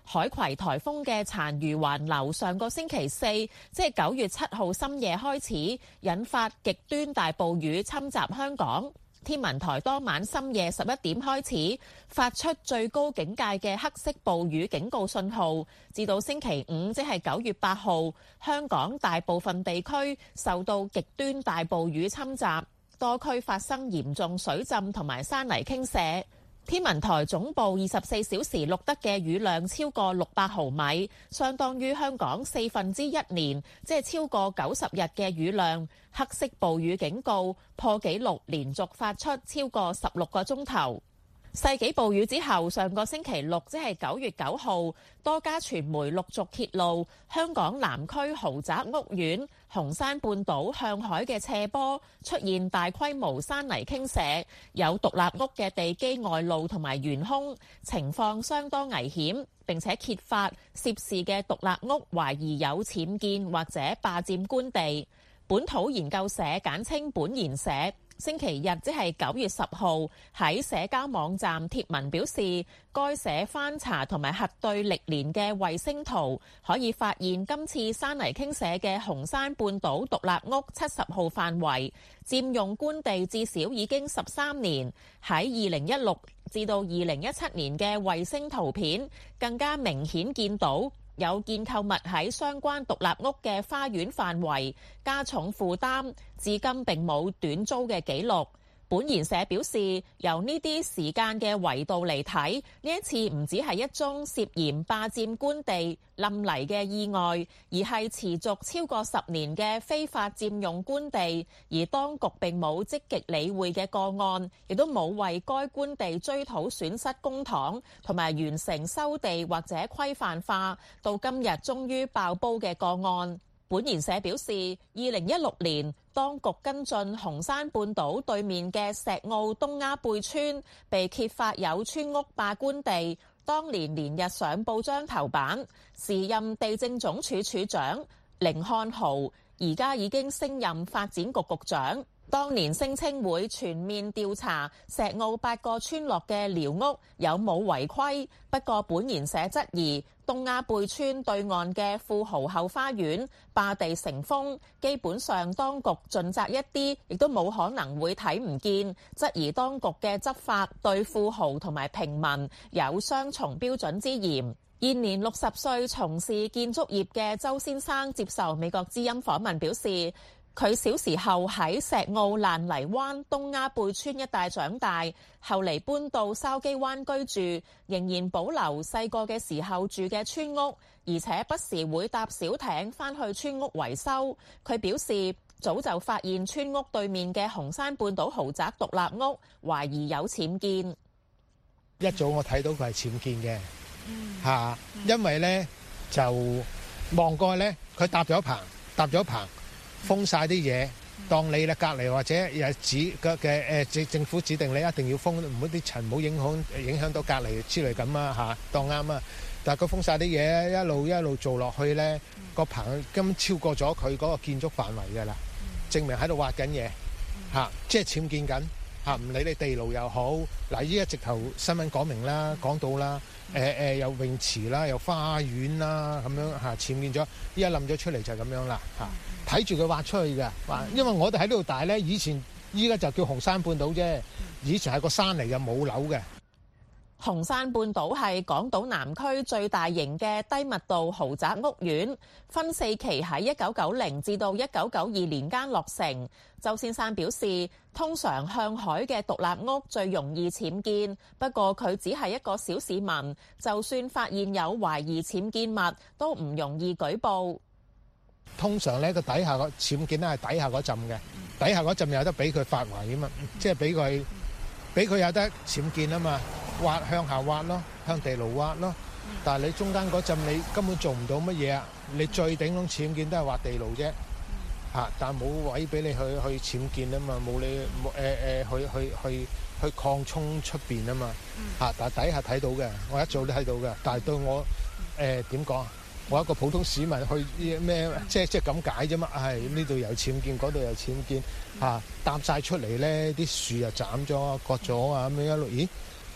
海葵颱風嘅殘餘環流上個星期四，即係九月七號深夜開始，引發極端大暴雨侵襲香港。天文台當晚深夜十一點開始發出最高警戒嘅黑色暴雨警告信號，至到星期五即係九月八號，香港大部分地區受到極端大暴雨侵襲，多區發生嚴重水浸同埋山泥傾瀉。天文台總部二十四小時錄得嘅雨量超過六百毫米，相當於香港四分之一年，即係超過九十日嘅雨量。黑色暴雨警告破紀錄，連續發出超過十六個鐘頭。世紀暴雨之後，上個星期六即係九月九號，多家傳媒陸續揭露香港南區豪宅屋苑紅山半島向海嘅斜坡出現大規模山泥傾瀉，有獨立屋嘅地基外露同埋懸空，情況相當危險。並且揭發涉事嘅獨立屋懷疑有僭建或者霸佔官地。本土研究社簡稱本研社星期日即係九月十號喺社交網站貼文表示，該社翻查同埋核對歷年嘅衛星圖，可以發現今次山泥傾瀉嘅紅山半島獨立屋七十號範圍佔用官地至少已經十三年。喺二零一六至到二零一七年嘅衛星圖片更加明顯見到有建構物喺相關獨立屋嘅花園範圍加重負擔，至今並冇短租嘅記錄。本研社表示，由呢啲時間嘅維度嚟睇，呢一次唔只係一宗涉嫌霸佔官地冧泥嘅意外，而係持續超過十年嘅非法佔用官地，而當局並冇積極理會嘅個案，亦都冇為該官地追討損失公帑同埋完成收地或者規範化，到今日終於爆煲嘅個案。本研社表示，二零一六年當局跟進紅山半島對面嘅石澳東鴉貝村，被揭發有村屋霸官地，當年連日上報章頭版。時任地政總署署長凌漢豪而家已經升任發展局局長。當年聲稱會全面調查石澳八個村落嘅寮屋有冇違規，不過本研社質疑東鴉貝村對岸嘅富豪後花園霸地成風，基本上當局盡責一啲，亦都冇可能會睇唔見，質疑當局嘅執法對富豪同埋平民有雙重標準之嫌。現年六十歲從事建築業嘅周先生接受美國之音訪問表示，佢小時候喺石澳爛泥灣東鴉貝村一帶長大，後嚟搬到筲箕灣居住，仍然保留細個嘅時候住嘅村屋，而且不時會搭小艇返去村屋維修。佢表示，早就發現村屋對面嘅紅山半島豪宅獨立屋懷疑有僭建。 一早我睇到佢係僭建嘅，嚇、嗯，因為咧就望過去咧，佢搭咗棚，搭咗棚。封晒啲嘢，當你咧隔離或者又指嘅嘅誒政政府指定你一定要封，唔好啲塵唔好影響影響到隔離之類咁啊嚇，當啱啊！但係佢封晒啲嘢，一路一路做落去咧，個棚根超過咗佢嗰個建築範圍㗎啦，證明喺度挖緊嘢嚇，即係僭建緊嚇，唔理你地牢又好，嗱依家直頭新聞講明啦，講到啦。誒誒，有泳池啦，有花園啦，咁樣嚇僭建咗，依家冧咗出嚟就係咁樣啦嚇。睇住佢挖出去嘅，話因為我哋喺呢度大咧，以前依家就叫紅山半島啫，以前係個山嚟嘅，冇樓嘅。 紅山半島係港島南區最大型嘅低密度豪宅屋苑，分四期喺一九九零至到一九九二年間落成。周先生表示，通常向海嘅獨立屋最容易僭建，不過佢只係一個小市民，就算發現有懷疑僭建物，都唔容易舉報。 通常咧個底下個僭建咧係底下嗰浸嘅，底下嗰浸有得俾佢發圍啊嘛，即係俾佢俾佢有得僭建啊嘛。挖向下挖咯，向地牢挖咯。但係你中間嗰陣你根本做唔到乜嘢啊！你最頂籠僭建都係挖地牢啫，嚇！但係冇位俾你去去僭建啊嘛，冇你冇誒誒去去去去擴充出邊啊嘛，嚇！但係底下睇到嘅，我一早都睇到嘅。但係對我誒點講啊？我一個普通市民去咩？即即係咁解啫嘛。係呢度有僭建，嗰度有僭建，嚇搭曬出嚟咧，啲樹又斬咗、割咗啊咁樣一路，咦？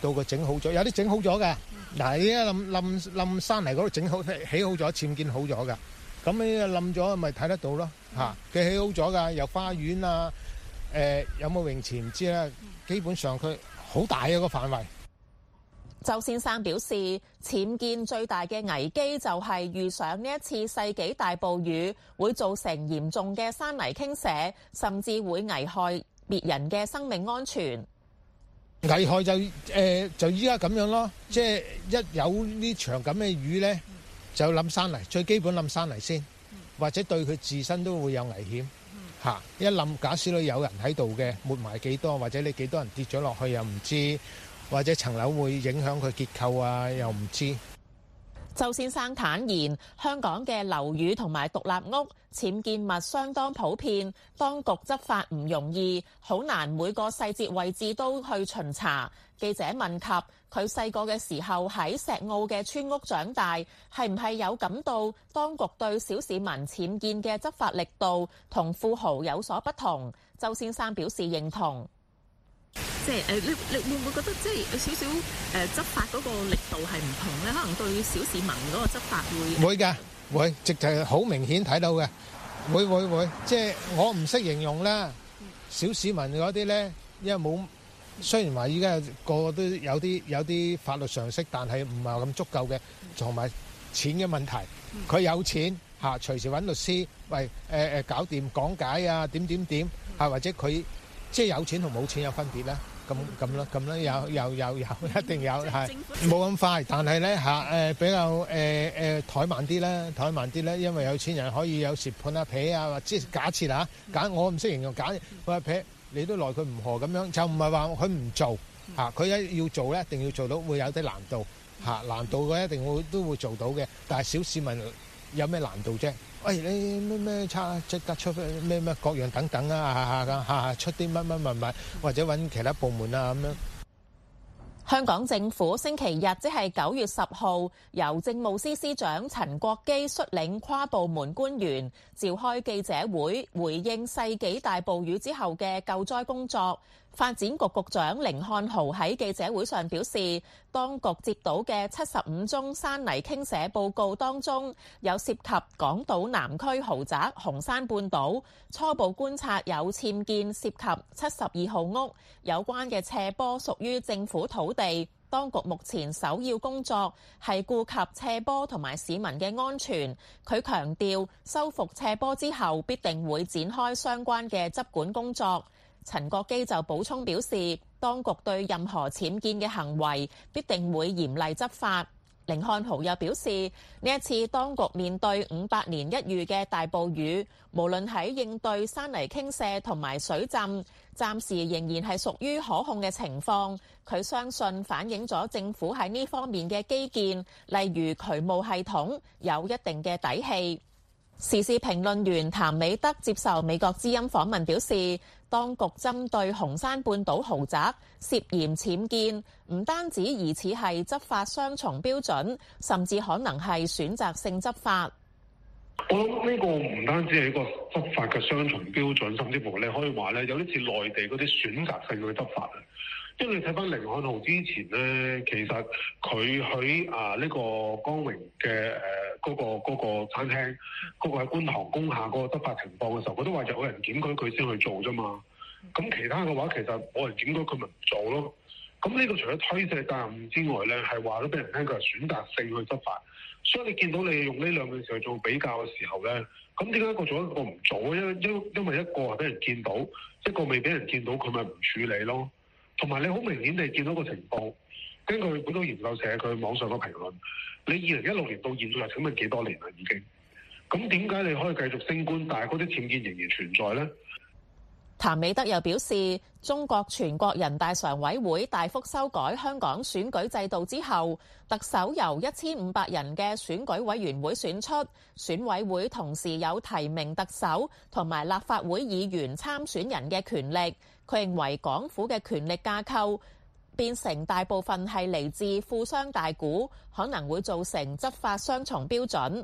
到佢整好咗，有啲整好咗嘅。嗱，依家冧冧冧山泥嗰度整好起好咗，僭建好咗㗎。咁你冧咗咪睇得到咯嚇？佢起好咗㗎，有花園啊，誒有冇泳池唔知啦。基本上佢好大一個範圍。 周先生表示，僭建最大嘅危機就係遇上呢一次世紀大暴雨，會造成嚴重嘅山泥傾瀉，甚至會危害別人嘅生命安全。 危害就誒、呃、就依家咁樣咯，即係一有呢場咁嘅雨咧，就冧山泥，最基本冧山泥先，或者對佢自身都會有危險嚇。一冧假使都有人喺度嘅，沒埋幾多，或者你幾多人跌咗落去又唔知。或者層樓會影響佢結構啊，又唔知。 周先生坦言，香港嘅樓宇同埋獨立屋僭建物相當普遍，當局執法唔容易，好難每個細節位置都去巡查。記者問及佢細個嘅時候喺石澳嘅村屋長大，係唔係有感到當局對小市民僭建嘅執法力度同富豪有所不同？周先生表示認同。 即係誒，你你會唔會覺得即係有少少誒執法嗰個力度係唔同咧？可能對小市民嗰個執法會會㗎，會直就係好明顯睇到嘅，會會會，即係我唔識形容啦。小市民嗰啲咧，因為冇雖然話依家個個都有啲有啲法律常識，但係唔係咁足夠嘅，同埋錢嘅問題。佢有錢嚇，隨時揾律師，喂誒誒搞掂講解啊，點點點嚇，或者佢。即係有錢同冇錢有分別啦，咁咁啦，咁啦，有有有有，一定有係冇咁快，但係咧嚇誒比較誒誒怠慢啲啦，怠慢啲咧，因為有錢人可以有時判下皮啊，或者假設嚇，假我唔識形容假判下皮，你都奈佢唔何咁樣，就唔係話佢唔做嚇，佢一要做咧，一定要做到，會有啲難度嚇，難度嘅一定會都會做到嘅，但係小市民有咩難度啫？喂，你咩咩差即刻出咩咩各樣等等啊，下下下出啲乜乜物物，或者揾其他部門啊咁樣。 香港政府星期日即係九月十號，由政務司司長陳國基率領跨部門官員召開記者會，回應世紀大暴雨之後嘅救災工作。發展局局長甯漢豪喺記者會上表示，當局接到嘅七十五宗山泥傾瀉報告當中，有涉及港島南區豪宅紅山半島，初步觀察有僭建涉及七十二號屋，有關嘅斜坡屬於政府土地。當局目前首要工作係顧及斜坡同埋市民嘅安全。佢強調，修復斜坡之後必定會展開相關嘅執管工作。陳國基就補充表示，當局對任何僭建嘅行為必定會嚴厲執法。甯漢豪又表示，呢一次當局面對五百年一遇嘅大暴雨，無論喺應對山泥傾瀉同埋水浸，暫時仍然係屬於可控嘅情況。佢相信反映咗政府喺呢方面嘅基建，例如渠務系統有一定嘅底氣。時事評論員譚美德接受美國之音訪問表示，當局針對紅山半島豪宅涉嫌僭建，唔單止疑似係執法雙重標準，甚至可能係選擇性執法。 我諗呢個唔單止係一個執法嘅雙重標準，甚至乎你可以話咧，有啲似內地嗰啲選擇性去執法啊。因為你睇翻甯漢豪之前咧，其實佢喺啊呢個光榮嘅誒嗰個嗰個餐廳，嗰個喺觀塘工廈嗰個執法情況嘅時候，佢都話有人檢舉佢先去做啫嘛。咁其他嘅話，其實冇人檢舉佢咪唔做咯。咁呢個除咗推卸責任之外咧，係話咗俾人聽佢係選擇性去執法。所以你見到你用呢兩件事去做比較嘅時候咧，咁點解一個做一個唔做？因因因為一個係俾人見到，一個未俾人見到，佢咪唔處理咯。同埋你好明顯地見到個情況，根據本土研究社佢網上嘅評論，你二零一六年到現在，請問幾多年啦已經？咁點解你可以繼續升官，但係嗰啲僭建仍然存在呢？ 譚美德又表示，中國全國人大常委會大幅修改香港選舉制度之後，特首由一千五百人嘅選舉委員會選出，選委會同時有提名特首同埋立法會議員參選人嘅權力。佢認為港府嘅權力架構變成大部分係嚟自富商大賈，可能會造成執法雙重標準。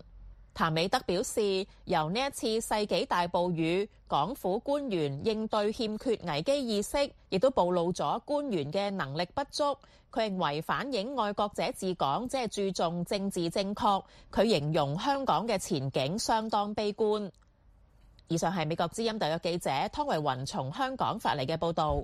譚美德表示，由呢一次世紀大暴雨，港府官員應對欠缺危機意識，亦都暴露咗官員嘅能力不足。佢認為反映愛國者治港只係注重政治正確。佢形容香港嘅前景相當悲觀。以上係美國之音特約記者湯維雲從香港發嚟嘅報導。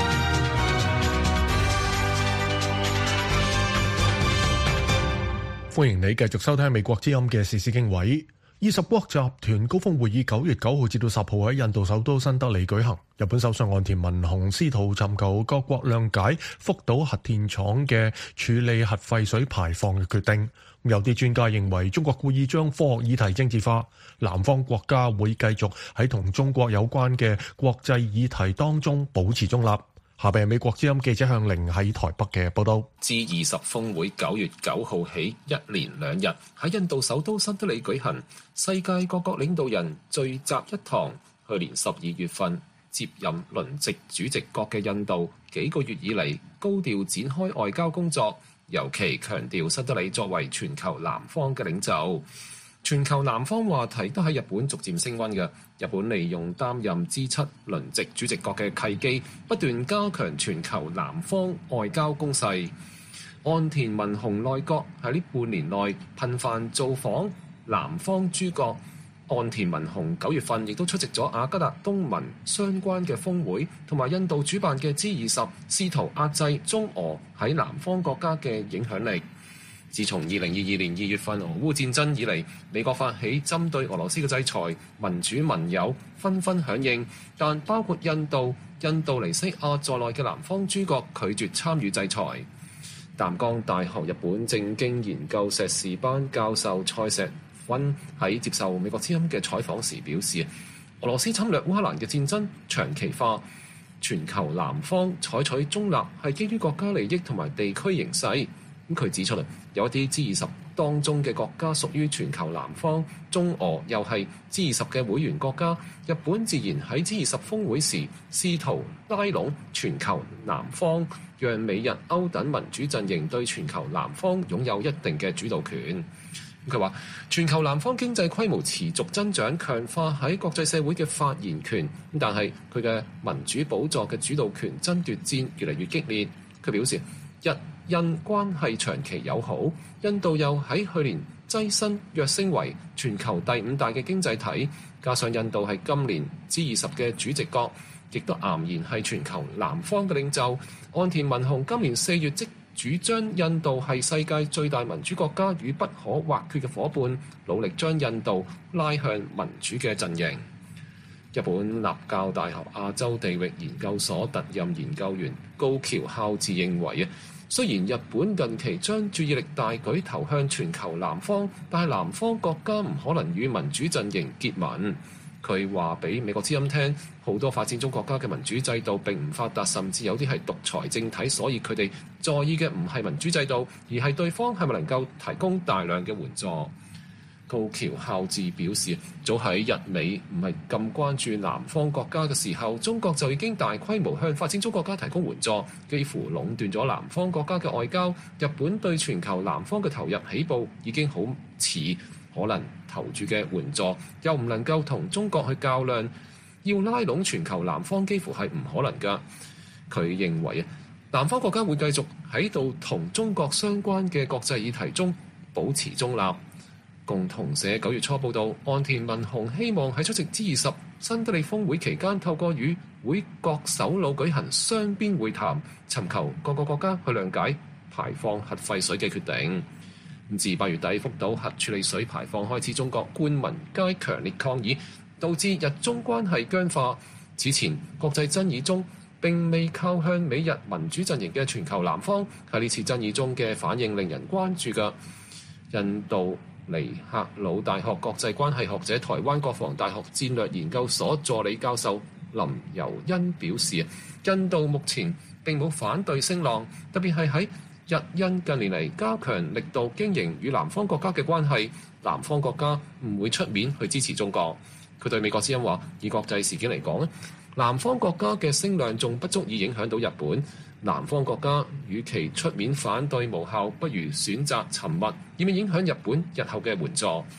歡迎你繼續收聽美國之音嘅時事經緯。二十國集團高峰會議九月九號至到十號喺印度首都新德里舉行。日本首相岸田文雄試圖尋求各國諒解福島核電廠嘅處理核廢水排放嘅決定。有啲專家認為中國故意將科學議題政治化，南方國家會繼續喺同中國有關嘅國際議題當中保持中立。下邊係美國之音記者向玲喺台北嘅報道。 G 二十峰會九月九號起一連兩日喺印度首都新德里舉行，世界各國領導人聚集一堂。去年十二月份接任輪值主席國嘅印度，幾個月以嚟高調展開外交工作，尤其強調新德里作為全球南方嘅領袖。全球南方話題都喺日本逐漸升溫嘅。日本利用擔任 G 七輪值主席國嘅契機，不斷加強全球南方外交攻勢。岸田文雄內閣喺呢半年內頻繁造訪南方諸國。岸田文雄九月份亦都出席咗雅加達東盟相關嘅峰會，同埋印度主辦嘅 G 二十，試圖壓制中俄喺南方國家嘅影響力。自從二零二二年二月份俄烏戰爭以嚟，美國發起針對俄羅斯嘅制裁，民主盟友紛紛響應，但包括印度、印度尼西亞在內嘅南方諸國拒絕參與制裁。淡江大學日本政經研究碩士班教授蔡石勳喺接受美國之音嘅採訪時表示，俄羅斯侵略烏克蘭嘅戰爭長期化，全球南方採取中立係基於國家利益同埋地區形勢。咁佢指出啦，有一啲 G 二十當中嘅國家屬於全球南方，中俄又係 G 二十嘅會員國家。日本自然喺 G 二十峰會時試圖拉攏全球南方，讓美日歐等民主陣營對全球南方擁有一定嘅主導權。佢話全球南方經濟規模持續增長，強化喺國際社會嘅發言權，但係佢嘅民主寶座嘅主導權爭奪戰越嚟越激烈。佢表示，日印關係長期友好，印度又喺去年躋身躍升為全球第五大嘅經濟體，加上印度係今年 G 二十嘅主席國，亦都黯然係全球南方嘅領袖。岸田文雄今年四月即主張印度係世界最大民主國家與不可或缺嘅夥伴，努力將印度拉向民主嘅陣營。日本立教大學亞洲地域研究所特任研究員高橋孝志認為啊，雖然日本近期將注意力大舉投向全球南方，但係南方國家唔可能與民主陣營結盟。佢話俾美國之音聽，好多發展中國家嘅民主制度並唔發達，甚至有啲係獨裁政體，所以佢哋在意嘅唔係民主制度，而係對方係咪能夠提供大量嘅援助。高橋孝志表示，早喺日美唔係咁關注南方國家嘅時候，中國就已經大規模向發展中國家提供援助，幾乎壟斷咗南方國家嘅外交。日本對全球南方嘅投入起步已經好遲，可能投注嘅援助又唔能夠同中國去較量，要拉攏全球南方幾乎係唔可能㗎。佢認為啊，南方國家會繼續喺度同中國相關嘅國際議題中保持中立。共同社九月初報道，岸田文雄希望喺出席 G 二十新德里峰會期間，透過與會國首腦舉行雙邊會談，尋求各個國家去諒解排放核廢水嘅決定。自八月底福島核處理水排放開始，中國官民皆強烈抗議，導致日中關係僵化。此前國際爭議中並未靠向美日民主陣營嘅全球南方，喺呢次爭議中嘅反應令人關注嘅。印度尼赫魯大學國際關係學者、台灣國防大學戰略研究所助理教授林尤恩表示，印度目前並冇反對聲浪，特別係喺日印近年嚟加強力度經營與南方國家嘅關係，南方國家唔會出面去支持中國。佢對美國之音話，以國際事件嚟講，南方國家嘅聲量仲不足以影響到日本。南方國家與其出面反對無效，不如選擇沉默，以免影響日本日後嘅援助。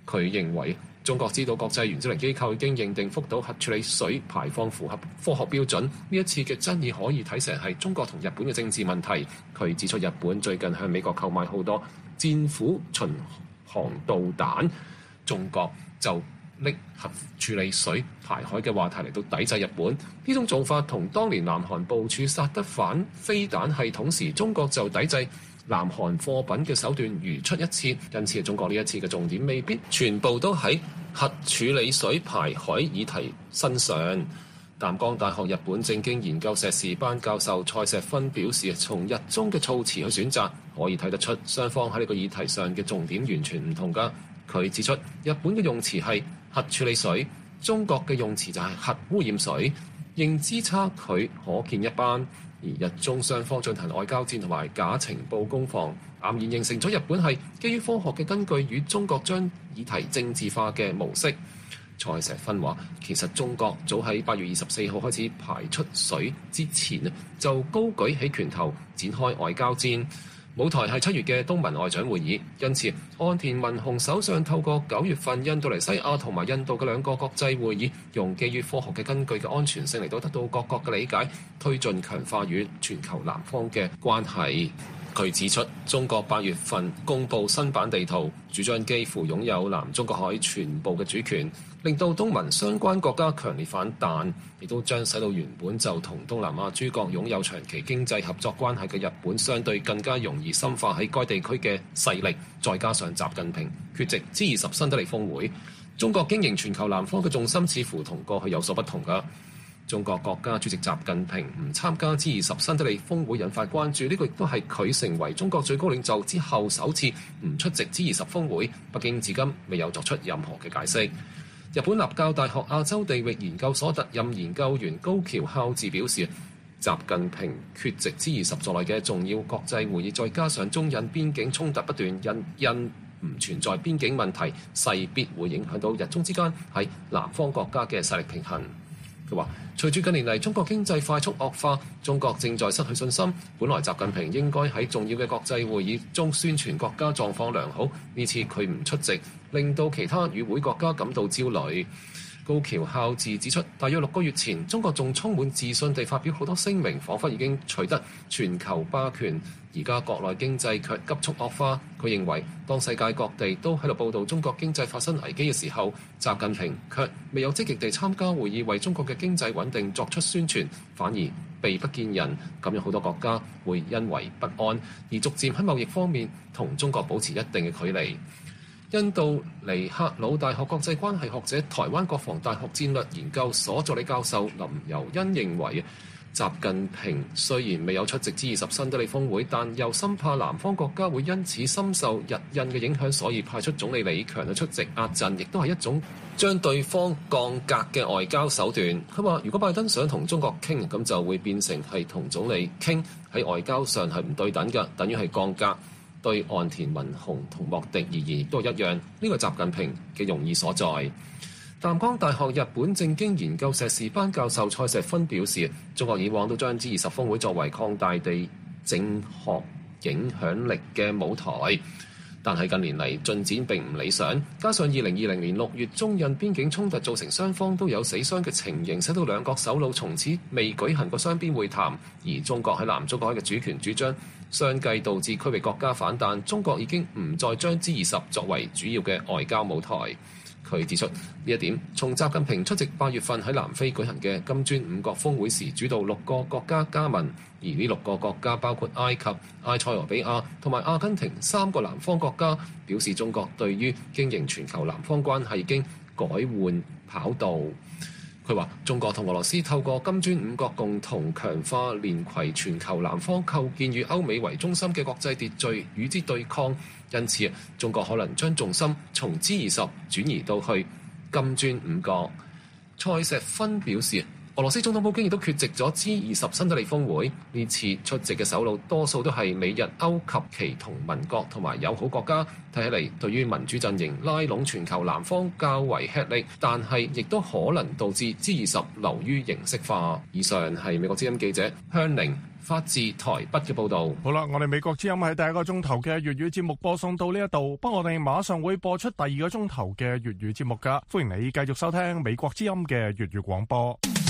佢認為中國知道國際原子能機構已經認定福島核處理水排放符合科學標準，呢一次嘅爭議可以睇成係中國同日本嘅政治問題。佢指出日本最近向美國購買好多戰斧巡航導彈，中國就拎核處理水排海嘅話題嚟到抵制日本。呢種做法同當年南韓部署薩德反飛彈系統時中國就抵制南韓貨品嘅手段如出一轍，因此中國呢一次嘅重點未必全部都喺核處理水排海議題身上。淡江大學日本政經研究碩士班教授蔡石芬表示，從日中嘅措辭去選擇，可以睇得出雙方喺呢個議題上嘅重點完全唔同㗎。佢指出，日本嘅用詞係核處理水，中國嘅用詞就係核污染水，認知差距可見一斑。而日中雙方進行外交戰同埋假情報攻防，儼然形成咗日本係基於科學嘅根據與中國將議題政治化嘅模式。蔡石芬話，其實中國早喺八月二十四號開始排出水之前咧，就高舉起拳頭展開外交戰。舞台係七月嘅東盟外長會議，因此岸田文雄首相透過九月份印度尼西亞同埋印度嘅兩個國際會議，用基於科學嘅根據嘅安全性嚟到得到各國嘅理解，推進強化與全球南方嘅關係。佢指出，中國八月份公布新版地圖，主張幾乎擁有南中國海全部嘅主權，令到東盟相關國家強烈反彈，亦都將使到原本就同東南亞諸國擁有長期經濟合作關係嘅日本相對更加容易深化喺該地區嘅勢力。再加上習近平缺席 G 二十新德里峰會，中國經營全球南方嘅重心似乎同過去有所不同㗎。中國國家主席習近平唔參加 G 二十新德里峰會引發關注，呢個亦都係佢成為中國最高領袖之後首次唔出席 G 二十峰會。北京至今未有作出任何嘅解釋。日本立教大學亞洲地域研究所特任研究員高橋孝志表示，習近平缺席 G 二十在內嘅重要國際會議，再加上中印邊境衝突不斷，印印唔存在邊境問題，勢必會影響到日中之間喺南方國家嘅勢力平衡。佢話，隨住近年嚟中國經濟快速惡化，中國正在失去信心。本來習近平應該喺重要嘅國際會議中宣傳國家狀況良好，呢次佢唔出席，令到其他與會國家感到焦慮。高橋孝志指出，大約六個月前，中國仲充滿自信地發表好多聲明，彷彿已經取得全球霸權。而家國內經濟卻急速惡化。佢認為，當世界各地都喺度報導中國經濟發生危機嘅時候，習近平卻未有積極地參加會議，為中國嘅經濟穩定作出宣傳，反而避不見人。咁樣好多國家會因為不安而逐漸喺貿易方面同中國保持一定嘅距離。印度尼赫魯大學國際關係學者、台灣國防大學戰略研究所助理教授林尤欣認為，習近平雖然未有出席 G 二十新德里峰會，但又深怕南方國家會因此深受日印嘅影響，所以派出總理李強去出席壓陣，亦都係一種將對方降格嘅外交手段。佢話：如果拜登想同中國傾，咁就會變成係同總理傾，喺外交上係唔對等嘅，等於係降格。對岸田文雄同莫迪而言亦都係一樣，呢個習近平嘅用意所在。淡江大學日本政經研究碩士班教授蔡石芬表示，中國以往都將 G 二十峰會作為擴大地政學影響力嘅舞台，但係近年嚟進展並唔理想，加上二零二零年六月中印邊境衝突造成雙方都有死傷嘅情形，使到兩國首腦從此未舉行過雙邊會談，而中國喺南中國海嘅主權主張相繼導致區域國家反彈，中國已經唔再將 G 二十作為主要嘅外交舞台。佢指出呢一點，從習近平出席八月份喺南非舉行嘅金磚五國峰會時，主導六個國家加盟，而呢六個國家包括埃及、埃塞俄比亞同埋阿根廷三個南方國家，表示中國對於經營全球南方關係已經改換跑道。佢話：中國同俄羅斯透過金磚五國共同強化連攜全球南方構建與歐美為中心嘅國際秩序，與之對抗。因此，中國可能將重心從 G 二十轉移到去金磚五國。蔡石芬表示，俄羅斯總統普京亦都缺席咗 G 二十新德里峰會，呢次出席嘅首腦多數都係美日歐及其同盟國同埋友好國家，睇起嚟對於民主陣營拉攏全球南方較為吃力，但係亦都可能導致 G 二十流於形式化。以上係美國之音記者香寧發自台北嘅報導。 好啦，我哋美國之音喺第一個鐘頭嘅粵語節目播送到呢一度，不過我哋馬上會播出第二個鐘頭嘅粵語節目㗎，歡迎你繼續收聽美國之音嘅粵語廣播。